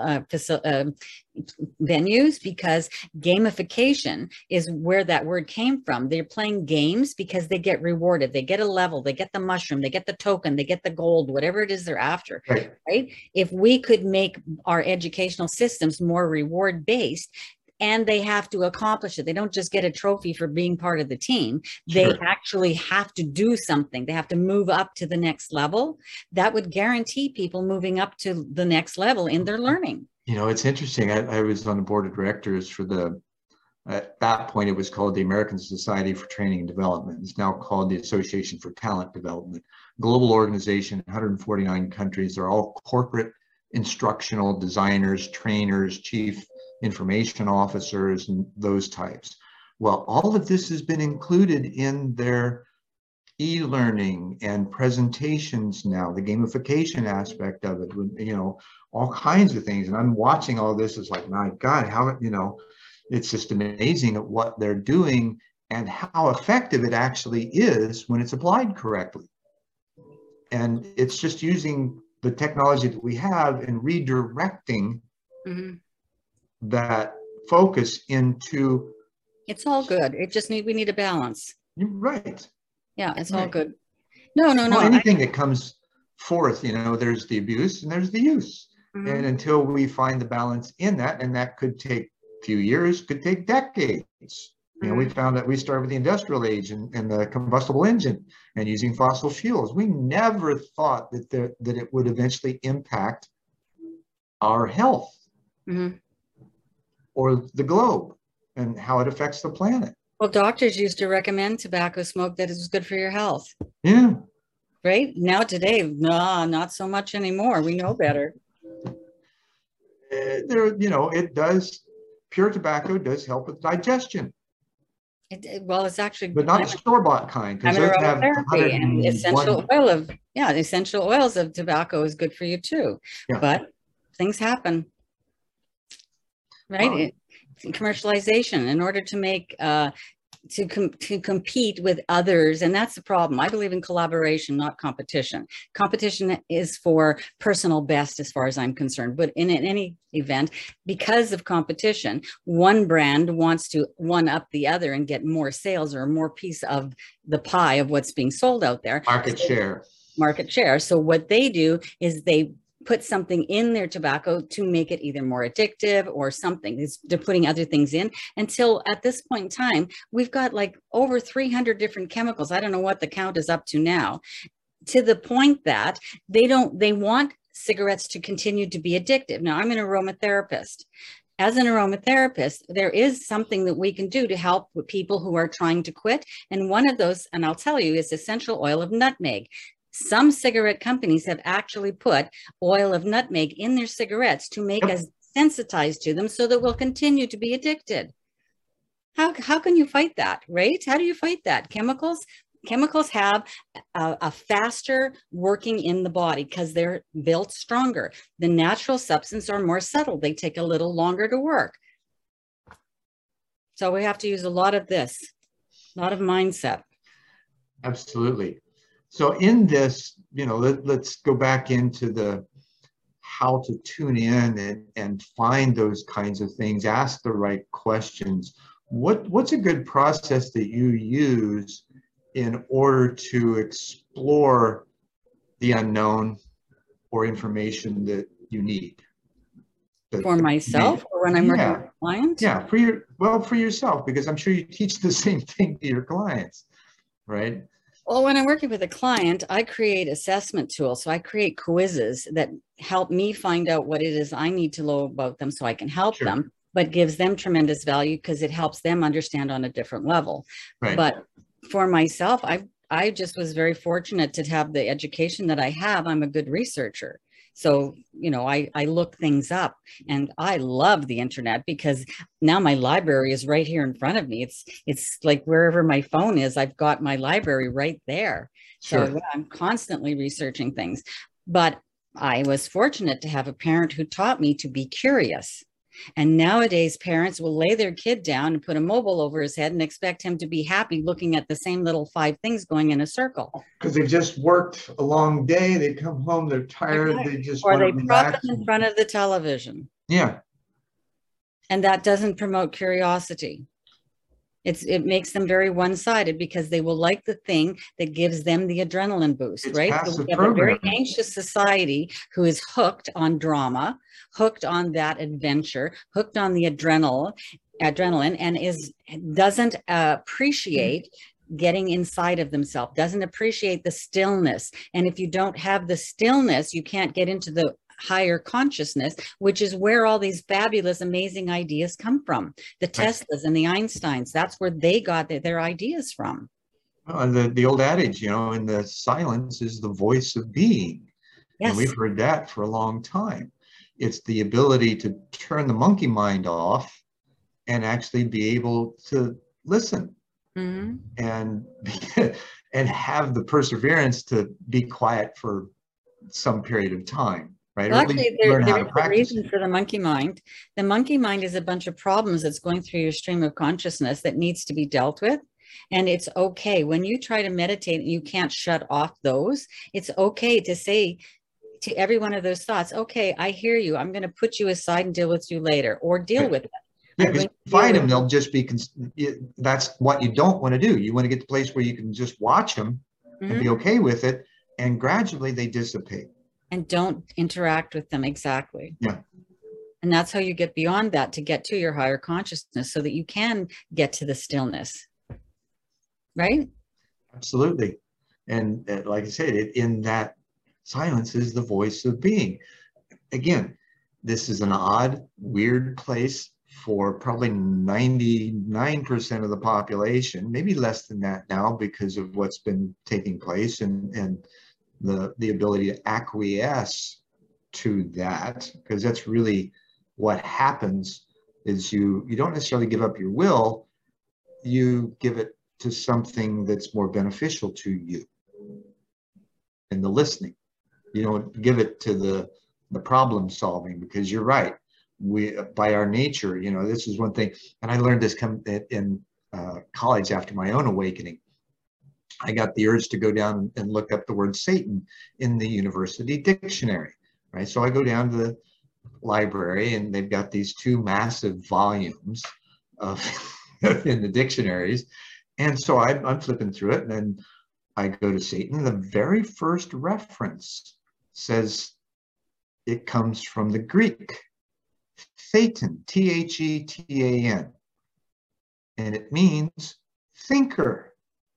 venues, because gamification is where that word came from. They're playing games because they get rewarded. They get a level, they get the mushroom, they get the token, they get the gold, whatever it is they're after, right? If we could make our educational systems more reward-based, and they have to accomplish it. They don't just get a trophy for being part of the team. They actually have to do something. They have to move up to the next level. That would guarantee people moving up to the next level in their learning.
You know, it's interesting. I was on the board of directors for at that point, it was called the American Society for Training and Development. It's now called the Association for Talent Development. Global organization, 149 countries. They're all corporate instructional designers, trainers, chief information officers, and those types. Well, all of this has been included in their e-learning and presentations now, the gamification aspect of it, you know, all kinds of things. And I'm watching all this, it's like, my God, how, you know, it's just amazing at what they're doing and how effective it actually is when it's applied correctly. And it's just using the technology that we have and redirecting that focus into.
It's all good. It just we need a balance.
You're right.
Yeah, it's all good. No.
Anything that comes forth, you know, there's the abuse and there's the use. And until we find the balance in that, and that could take a few years, could take decades. You know, we found that we started with the industrial age and the combustible engine and using fossil fuels. We never thought that it would eventually impact our health or the globe and how it affects the planet.
Well, doctors used to recommend tobacco smoke that it was good for your health.
Yeah.
Right? Now today, no, not so much anymore. We know better.
You know, it does, pure tobacco does help with digestion.
Well, it's actually,
but not the store-bought kind, because those have
and essential oils of tobacco is good for you too. Yeah. But things happen, right? Commercialization in order to make to compete with others, and that's the problem. I believe in collaboration, not competition. Competition is for personal best as far as I'm concerned, but in any event, because of competition, one brand wants to one up the other and get more sales or more piece of the pie of what's being sold out there.
Market share.
So what they do is they put something in their tobacco to make it either more addictive or something. They're putting other things in until at this point in time, we've got like over 300 different chemicals. I don't know what the count is up to now, to the point that they want cigarettes to continue to be addictive. Now, I'm an aromatherapist. As an aromatherapist, there is something that we can do to help with people who are trying to quit. And one of those, and I'll tell you, is essential oil of nutmeg. Some cigarette companies have actually put oil of nutmeg in their cigarettes to make us sensitized to them so that we'll continue to be addicted. How can you fight that, right? How do you fight that? Chemicals have a faster working in the body because they're built stronger. The natural substances are more subtle. They take a little longer to work. So we have to use a lot of this, a lot of mindset.
Absolutely. So in this, let's go back into the how to tune in and find those kinds of things, ask the right questions. What's a good process that you use in order to explore the unknown or information that you need?
For myself, or when I'm working with a client?
Yeah, for yourself, because I'm sure you teach the same thing to your clients, right?
Well, when I'm working with a client, I create assessment tools. So I create quizzes that help me find out what it is I need to know about them so I can help them, but gives them tremendous value because it helps them understand on a different level.
Right.
But for myself, I just was very fortunate to have the education that I have. I'm a good researcher. So, I look things up, and I love the internet because now my library is right here in front of me. It's like wherever my phone is, I've got my library right there.
Sure.
So yeah, I'm constantly researching things. But I was fortunate to have a parent who taught me to be curious. And nowadays, parents will lay their kid down and put a mobile over his head and expect him to be happy looking at the same little 5 things going in a circle.
Because they've just worked a long day. They come home, they're tired. They just
or
want
they
to
prop
relax.
them in front of the television.
Yeah.
And that doesn't promote curiosity. It makes them very one-sided because they will like the thing that gives them the adrenaline boost,
It's
right?
passive
So we have a very
programming.
anxious society who is hooked on drama, hooked on that adventure, hooked on the adrenaline, and doesn't appreciate getting inside of themselves, doesn't appreciate the stillness. And if you don't have the stillness, you can't get into the higher consciousness, which is where all these fabulous, amazing ideas come from. The Teslas and the Einsteins, that's where they got their ideas from.
Well, the old adage, in the silence is the voice of being.
Yes.
And we've heard that for a long time. It's the ability to turn the monkey mind off and actually be able to listen.
Mm-hmm.
and have the perseverance to be quiet for some period of time. Right?
Well, actually, there is a reason
it.
for the monkey mind. The monkey mind is a bunch of problems that's going through your stream of consciousness that needs to be dealt with. And it's okay. When you try to meditate and you can't shut off those, it's okay to say to every one of those thoughts, okay, I hear you. I'm going to put you aside and deal with you later, or deal with it.
Yeah, because you find them, they'll just be, that's what you don't want to do. You want to get to the place where you can just watch them and be okay with it. And gradually they dissipate.
And don't interact with them. Exactly.
Yeah.
And that's how you get beyond that to get to your higher consciousness so that you can get to the stillness. Right?
Absolutely. And like I said, in that silence is the voice of being. Again, this is an odd, weird place for probably 99% of the population, maybe less than that now because of what's been taking place and the ability to acquiesce to that, because that's really what happens is you don't necessarily give up your will, you give it to something that's more beneficial to you in the listening. You don't give it to the problem solving, because you're right. We, by our nature, this is one thing, and I learned this in college after my own awakening. I got the urge to go down and look up the word Satan in the university dictionary, right? So I go down to the library and they've got these 2 massive volumes of in the dictionaries. And so I'm flipping through it and then I go to Satan. The very first reference says it comes from the Greek, Thetan, Thetan, and it means thinker.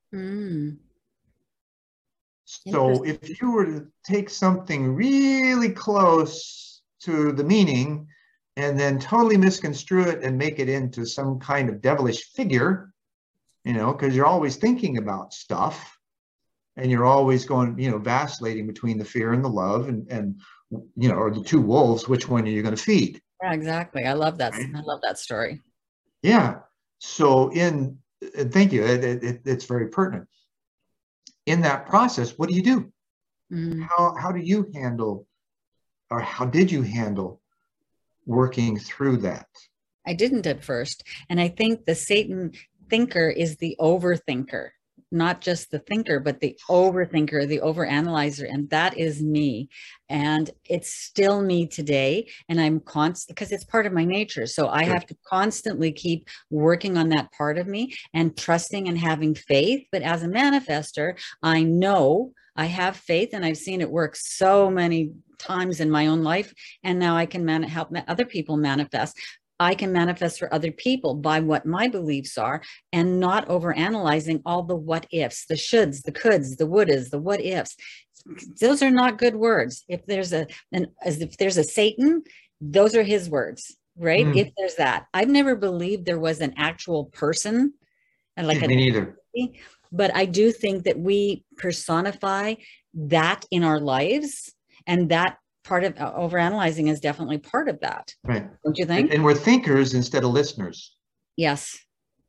So if you were to take something really close to the meaning and then totally misconstrue it and make it into some kind of devilish figure, because you're always thinking about stuff and you're always going, vacillating between the fear and the love and or the 2 wolves, which one are you going to feed?
Yeah, exactly. I love that.
Right?
I love that story.
Yeah. So thank you. It's very pertinent. In that process, what do you do? Mm-hmm. How do you handle, or how did you handle working through that?
I didn't at first. And I think the Satan thinker is the overthinker, not just the thinker, but the overthinker, the overanalyzer. And that is me. And it's still me today. And I'm constant because it's part of my nature. So I have to constantly keep working on that part of me and trusting and having faith. But as a manifester, I know I have faith, and I've seen it work so many times in my own life. And now I can help other people manifest. I can manifest for other people by what my beliefs are and not overanalyzing all the what ifs, the shoulds, the coulds, the wouldas, the what ifs. Those are not good words. If there's a Satan, those are his words, right? If there's that. I've never believed there was an actual person, like
me neither.
But I do think that we personify that in our lives, and that part of overanalyzing is definitely part of that.
Right.
Don't you think?
And we're thinkers instead of listeners.
Yes.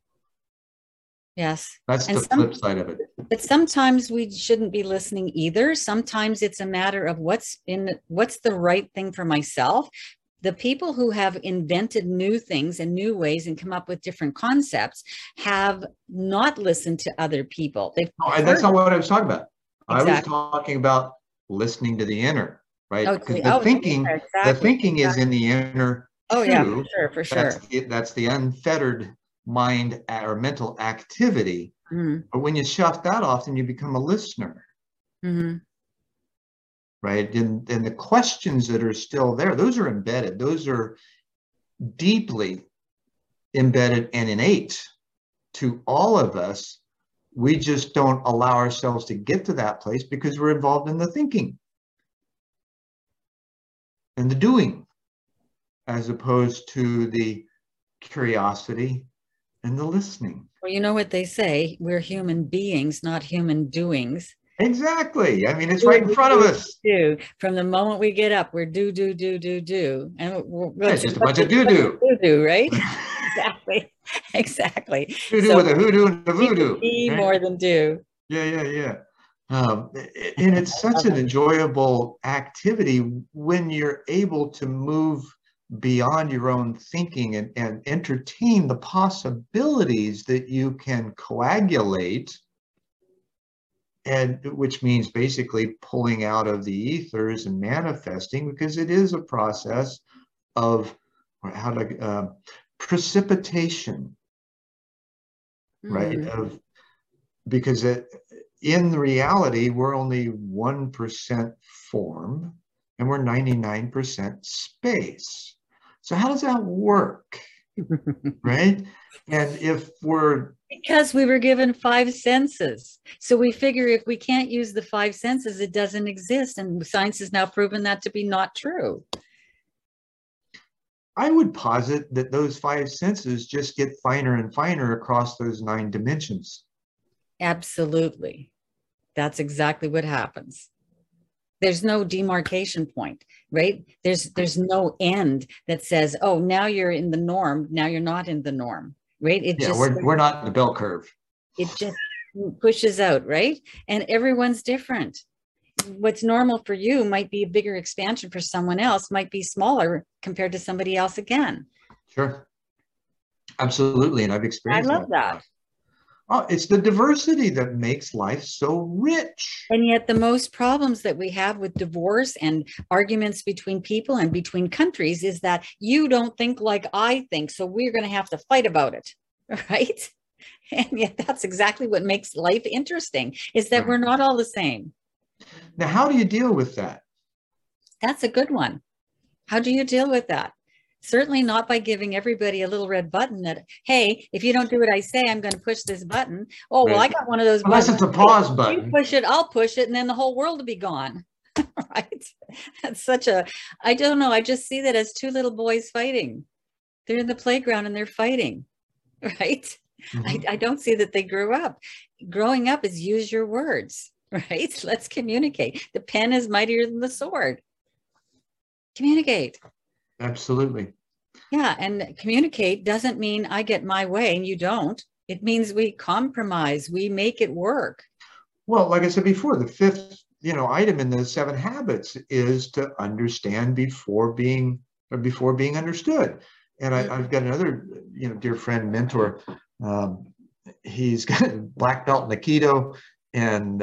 Yes.
That's the flip side of it.
But sometimes we shouldn't be listening either. Sometimes it's a matter of what's the right thing for myself. The people who have invented new things and new ways and come up with different concepts have not listened to other people.
That's not what I was talking about.
Exactly.
I was talking about listening to the inner, right?
Okay.
The thinking is in the inner.
Oh, yeah, for sure.
That's the unfettered mind or mental activity.
Mm-hmm.
But when you shut that off, then you become a listener.
Mm-hmm.
Right. And the questions that are still there, those are embedded. Those are deeply embedded and innate to all of us. We just don't allow ourselves to get to that place because we're involved in the thinking and the doing, as opposed to the curiosity and the listening.
Well, you know what they say, we're human beings, not human doings.
Exactly. I mean, it's right in front of us.
From the moment we get up, we're do. And
we're just a bunch of do,
right? Exactly.
Do with a hoodoo and a voodoo.
Be right? More than do.
Yeah. And it's such an enjoyable activity when you're able to move beyond your own thinking and entertain the possibilities that you can coagulate, and which means basically pulling out of the ethers and manifesting, because it is a process of precipitation, right? Because in reality, we're only 1% form and we're 99% space. So how does that work? Right? And
because we were given 5 senses. So we figure if we can't use the 5 senses, it doesn't exist. And science has now proven that to be not true.
I would posit that those 5 senses just get finer and finer across those 9 dimensions.
Absolutely. That's exactly what happens. There's no demarcation point, right? There's no end that says, oh, now you're in the norm. Now you're not in the norm, right?
We're not in the bell curve.
It just pushes out, right? And everyone's different. What's normal for you might be a bigger expansion for someone else, might be smaller compared to somebody else again.
Sure. Absolutely. And I've experienced
I love that.
Oh, it's the diversity that makes life so rich.
And yet the most problems that we have with divorce and arguments between people and between countries is that you don't think like I think, so we're going to have to fight about it, right? And yet that's exactly what makes life interesting, is that we're not all the same.
Now, how do you deal with that?
That's a good one. How do you deal with that? Certainly not by giving everybody a little red button that, hey, if you don't do what I say, I'm going to push this button. Oh, well, I got one of those
buttons. Unless it's a pause button.
You push it, I'll push it, and then the whole world will be gone. Right? That's I don't know. I just see that as 2 little boys fighting. They're in the playground and they're fighting, right? Mm-hmm. I don't see that they grew up. Growing up is use your words, right? Let's communicate. The pen is mightier than the sword. Communicate.
Absolutely.
Yeah. And communicate doesn't mean I get my way and you don't. It means we compromise. We make it work.
Well, like I said before, the 5th, item in the 7 habits is to understand before being understood. And I've got another, dear friend, mentor. He's got a black belt in Aikido, and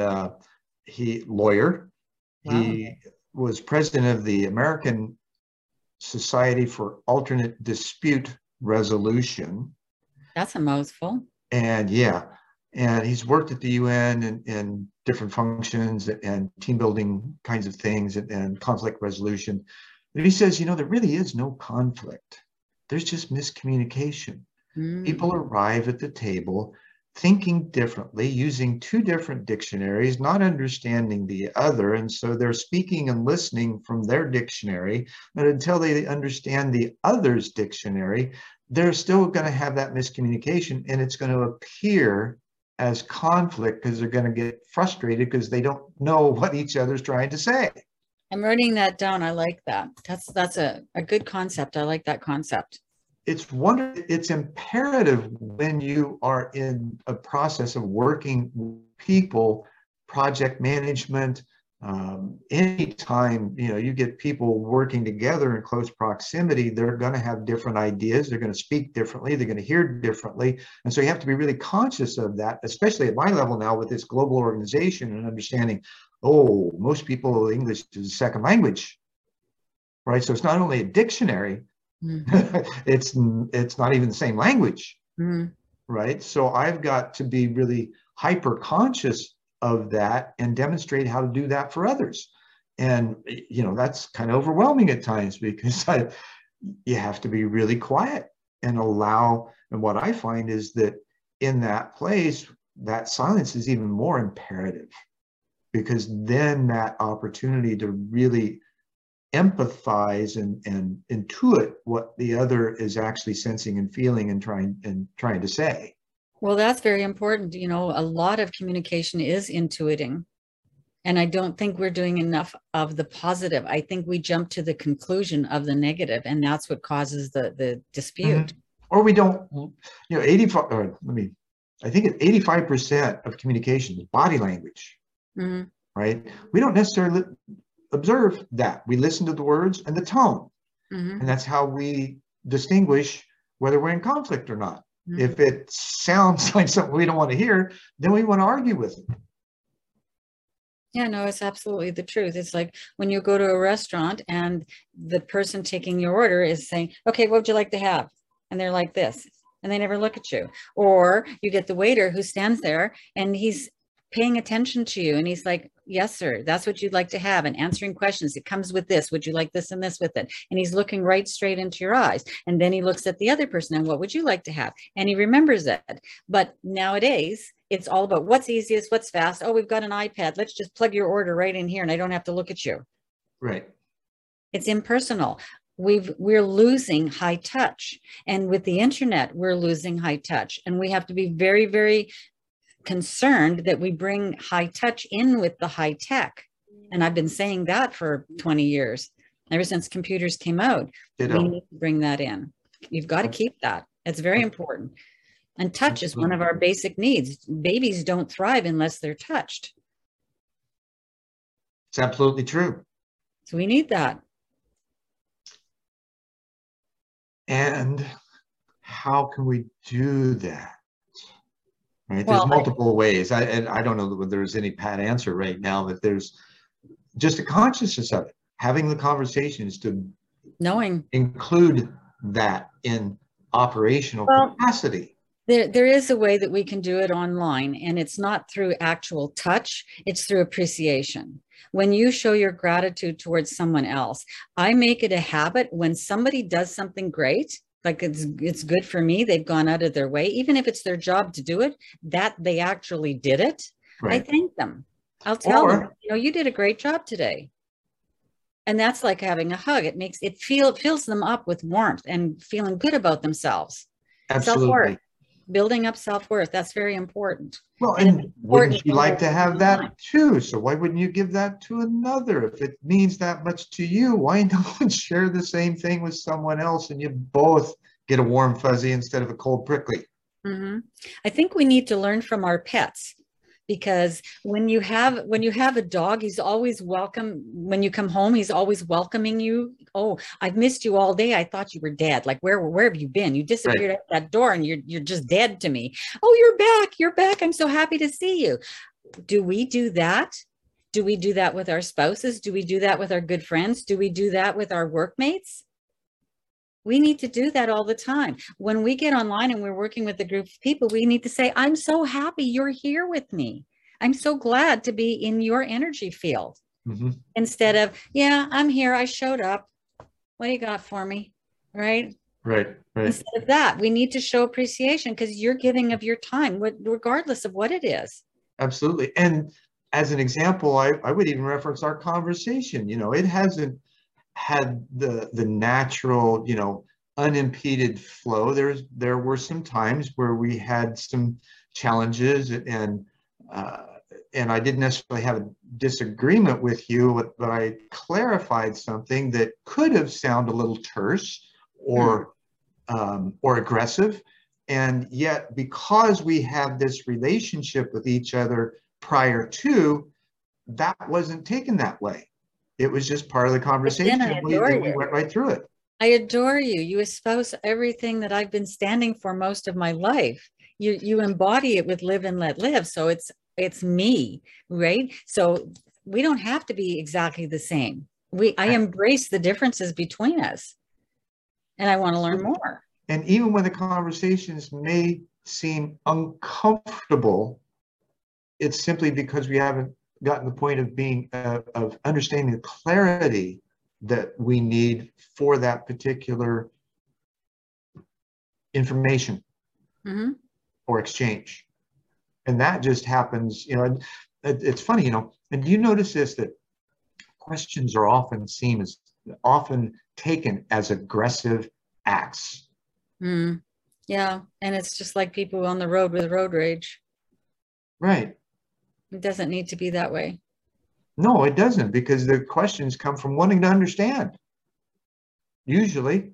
lawyer.
Wow.
He was president of the American Society for Alternate Dispute Resolution.
That's a mouthful.
And he's worked at the UN and different functions and team building kinds of things and conflict resolution. But he says, there really is no conflict. There's just miscommunication. People arrive at the table thinking differently, using two different dictionaries, not understanding the other. And so they're speaking and listening from their dictionary. But until they understand the other's dictionary, they're still going to have that miscommunication, and it's going to appear as conflict because they're going to get frustrated because they don't know what each other's trying to say.
I'm writing that down. I like that. That's a good concept. I like that concept.
It's imperative when you are in a process of working with people, project management, anytime, you get people working together in close proximity, they're going to have different ideas. They're going to speak differently. They're going to hear differently. And so you have to be really conscious of that, especially at my level now with this global organization and understanding, most people, English is a second language, right? So it's not only a dictionary, it's not even the same language, right? So I've got to be really hyper conscious of that and demonstrate how to do that for others. And, that's kind of overwhelming at times because you have to be really quiet and allow. And what I find is that in that place, that silence is even more imperative, because then that opportunity to really empathize and intuit what the other is actually sensing and feeling and trying to say.
Well, that's very important. A lot of communication is intuiting. And I don't think we're doing enough of the positive. I think we jump to the conclusion of the negative, and that's what causes the dispute.
Or we don't, 85, I think it's 85% of communication is body language, right? We don't necessarily observe that. We listen to the words and the tone. And that's how we distinguish whether we're in conflict or not. If it sounds like something we don't want to hear, then we want to argue with it.
Yeah, no, it's absolutely the truth. It's like when you go to a restaurant and the person taking your order is saying, okay, what would you like to have? And they're like this, and they never look at you. Or you get the waiter who stands there and he's paying attention to you and he's like, yes, sir, that's what you'd like to have, and answering questions. It comes with this. Would you like this and this with it? And he's looking right straight into your eyes. And then he looks at the other person and what would you like to have? And he remembers it. But nowadays, it's all about what's easiest, what's fast. Oh, we've got an iPad. Let's just plug your order right in here and I don't have to look at you.
Right.
It's impersonal. We're losing high touch. And with the internet, we're losing high touch. And we have to be very, very concerned that we bring high touch in with the high tech. And I've been saying that for 20 years, ever since computers came out. We need to bring that in. You've got to keep that. It's very important. And touch is one of our basic needs. Babies don't thrive unless they're touched.
It's absolutely true.
So we need that.
And how can we do that? Right? There's multiple ways. I don't know that there's any pat answer right now, but there's just a consciousness of it. Having the conversations to include that in operational capacity.
There is a way that we can do it online, and it's not through actual touch, it's through appreciation. When you show your gratitude towards someone else, I make it a habit when somebody does something great, like it's good for me, they've gone out of their way, even if it's their job to do it, that they actually did it, right. I thank them. I'll tell them, you did a great job today. And that's like having a hug. It fills them up with warmth and feeling good about themselves.
Absolutely.
Self-worth. Building up self-worth, that's very important.
Well, and wouldn't you like to have that too? So why wouldn't you give that to another? If it means that much to you, why not share the same thing with someone else and you both get a warm fuzzy instead of a cold prickly?
I think we need to learn from our pets. because when you have a dog, he's always welcome. When you come home, he's always welcoming you. Oh, I've missed you all day. I thought you were dead. Like, where have you been? You disappeared out that door and you're just dead to me. Oh, you're back. You're back. I'm so happy to see you. Do we do that? Do we do that with our spouses? Do we do that with our good friends? Do we do that with our workmates? We need to do that all the time. When we get online and we're working with a group of people, we need to say, I'm so happy you're here with me. I'm so glad to be in your energy field. Mm-hmm. Instead of, yeah, I'm here. I showed up. What do you got for me? Right?
Right.
Instead of that, we need to show appreciation because you're giving of your time, regardless of what it is.
Absolutely. And as an example, I would even reference our conversation. It hasn't had the natural, unimpeded flow. There were some times where we had some challenges, and I didn't necessarily have a disagreement with you, but I clarified something that could have sounded a little terse or aggressive. And yet, because we have this relationship with each other prior to, that wasn't taken that way. It was just part of the conversation. We went right through it.
I adore you. You espouse everything that I've been standing for most of my life. You embody it with live and let live. So it's me, right? So we don't have to be exactly the same. I embrace the differences between us, and I want to learn more.
And even when the conversations may seem uncomfortable, it's simply because we haven't gotten the point of being of understanding the clarity that we need for that particular information or exchange. And that just happens, it's funny, and do you notice this, that questions are often taken as aggressive acts?
Yeah. And it's just like people on the road with road rage.
Right.
It doesn't need to be that way.
No, it doesn't, because the questions come from wanting to understand, usually.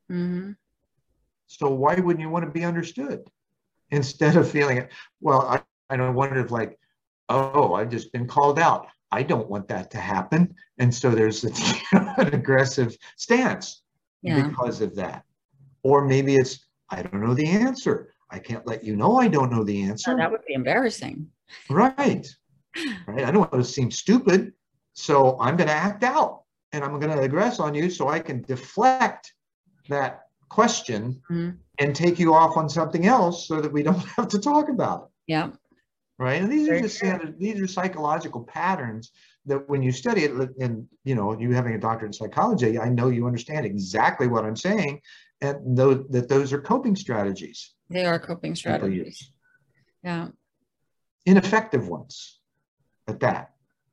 So why wouldn't you want to be understood? Instead of feeling, well, I don't wonder if like, oh, I've just been called out. I don't want that to happen. And so there's an aggressive stance because of that. Or maybe it's, I don't know the answer. I can't let you know I don't know the answer.
Oh, that would be embarrassing.
Right. I don't want to seem stupid, so I'm going to act out and I'm going to aggress on you so I can deflect that question and take you off on something else so that we don't have to talk about it.
Yeah.
Right. And these are just these are psychological patterns that when you study it, and you having a doctorate in psychology, I know you understand exactly what I'm saying, and those are coping strategies.
They are coping strategies. Yeah.
Ineffective ones at that.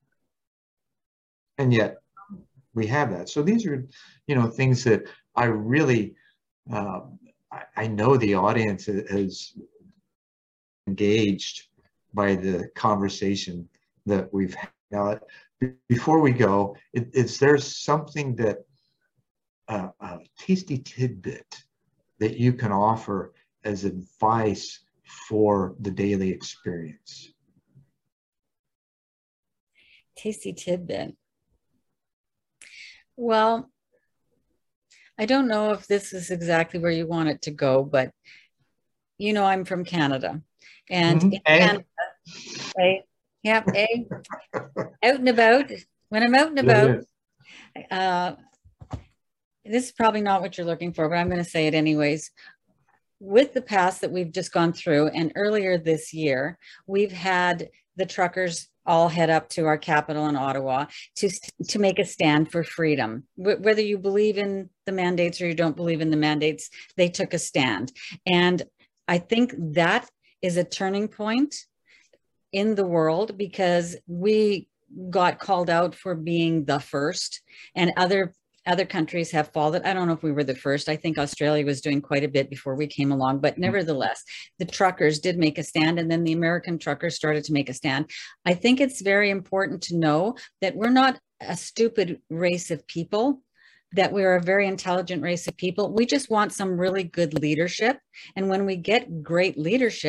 And yet we have that. So these are, things that I really, I know the audience is engaged by the conversation that we've had. Now, before we go, is there something that, a tasty tidbit that you can offer as advice for the daily experience?
Tasty tidbit. Well, I don't know if this is exactly where you want it to go, but I'm from Canada, and in Canada, right? Yeah, out and about. When I'm out and about, this is probably not what you're looking for, but I'm going to say it anyways. With the past that we've just gone through, and earlier this year, we've had the truckers all head up to our capital in Ottawa to make a stand for freedom. Whether you believe in the mandates or you don't believe in the mandates, they took a stand. And I think that is a turning point in the world, because we got called out for being the first, and other countries have followed. I don't know if we were the first. I think Australia was doing quite a bit before we came along, but nevertheless, the truckers did make a stand, and then the American truckers started to make a stand. I think it's very important to know that we're not a stupid race of people, that we're a very intelligent race of people. We just want some really good leadership. And when we get great leadership,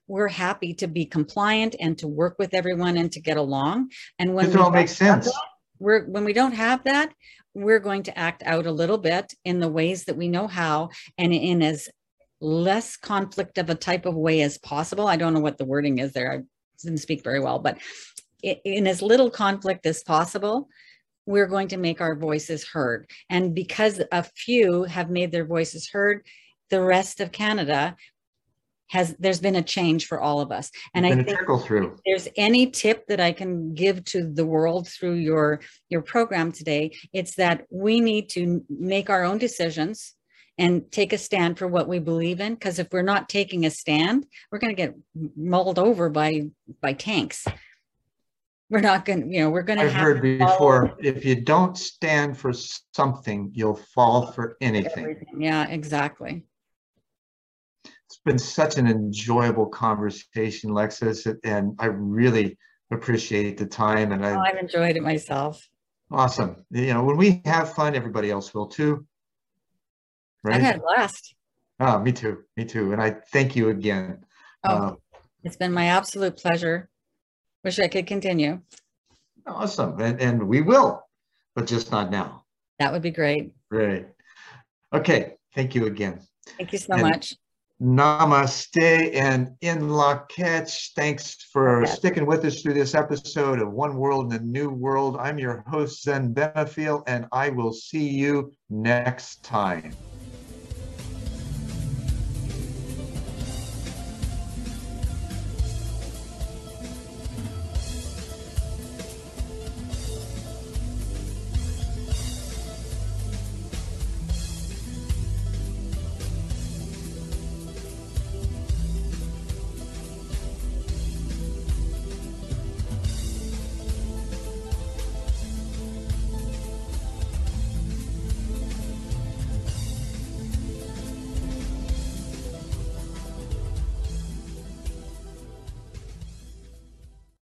we're happy to be compliant and to work with everyone and to get along. And when
This all makes sense.
when we don't have that, we're going to act out a little bit in the ways that we know how, and in as less conflict of a type of way as possible. I don't know what the wording is there. I didn't speak very well, but in as little conflict as possible, we're going to make our voices heard. And because a few have made their voices heard, the rest of Canada there's been a change for all of us. And I think
trickle through.
If there's any tip that I can give to the world through your program today, it's that we need to make our own decisions and take a stand for what we believe in. Because if we're not taking a stand, we're going to get mulled over by tanks. We're not going to, we're going to
I've heard before, if you don't stand for something, you'll fall for anything.
Everything. Yeah, exactly.
It's been such an enjoyable conversation, Lexis, and I really appreciate the time. And
I've enjoyed it myself.
Awesome. When we have fun, everybody else will too. Right?
I've had a blast.
Oh, me too. Me too. And I thank you again.
It's been my absolute pleasure. Wish I could continue.
Awesome. And we will, but just not now.
That would be great.
Great. Okay. Thank you again.
Thank you so much.
Namaste and in Lak'ech. Thanks for sticking with us through this episode of One World in a New World. I'm your host, Zen Benefiel, and I will see you next time.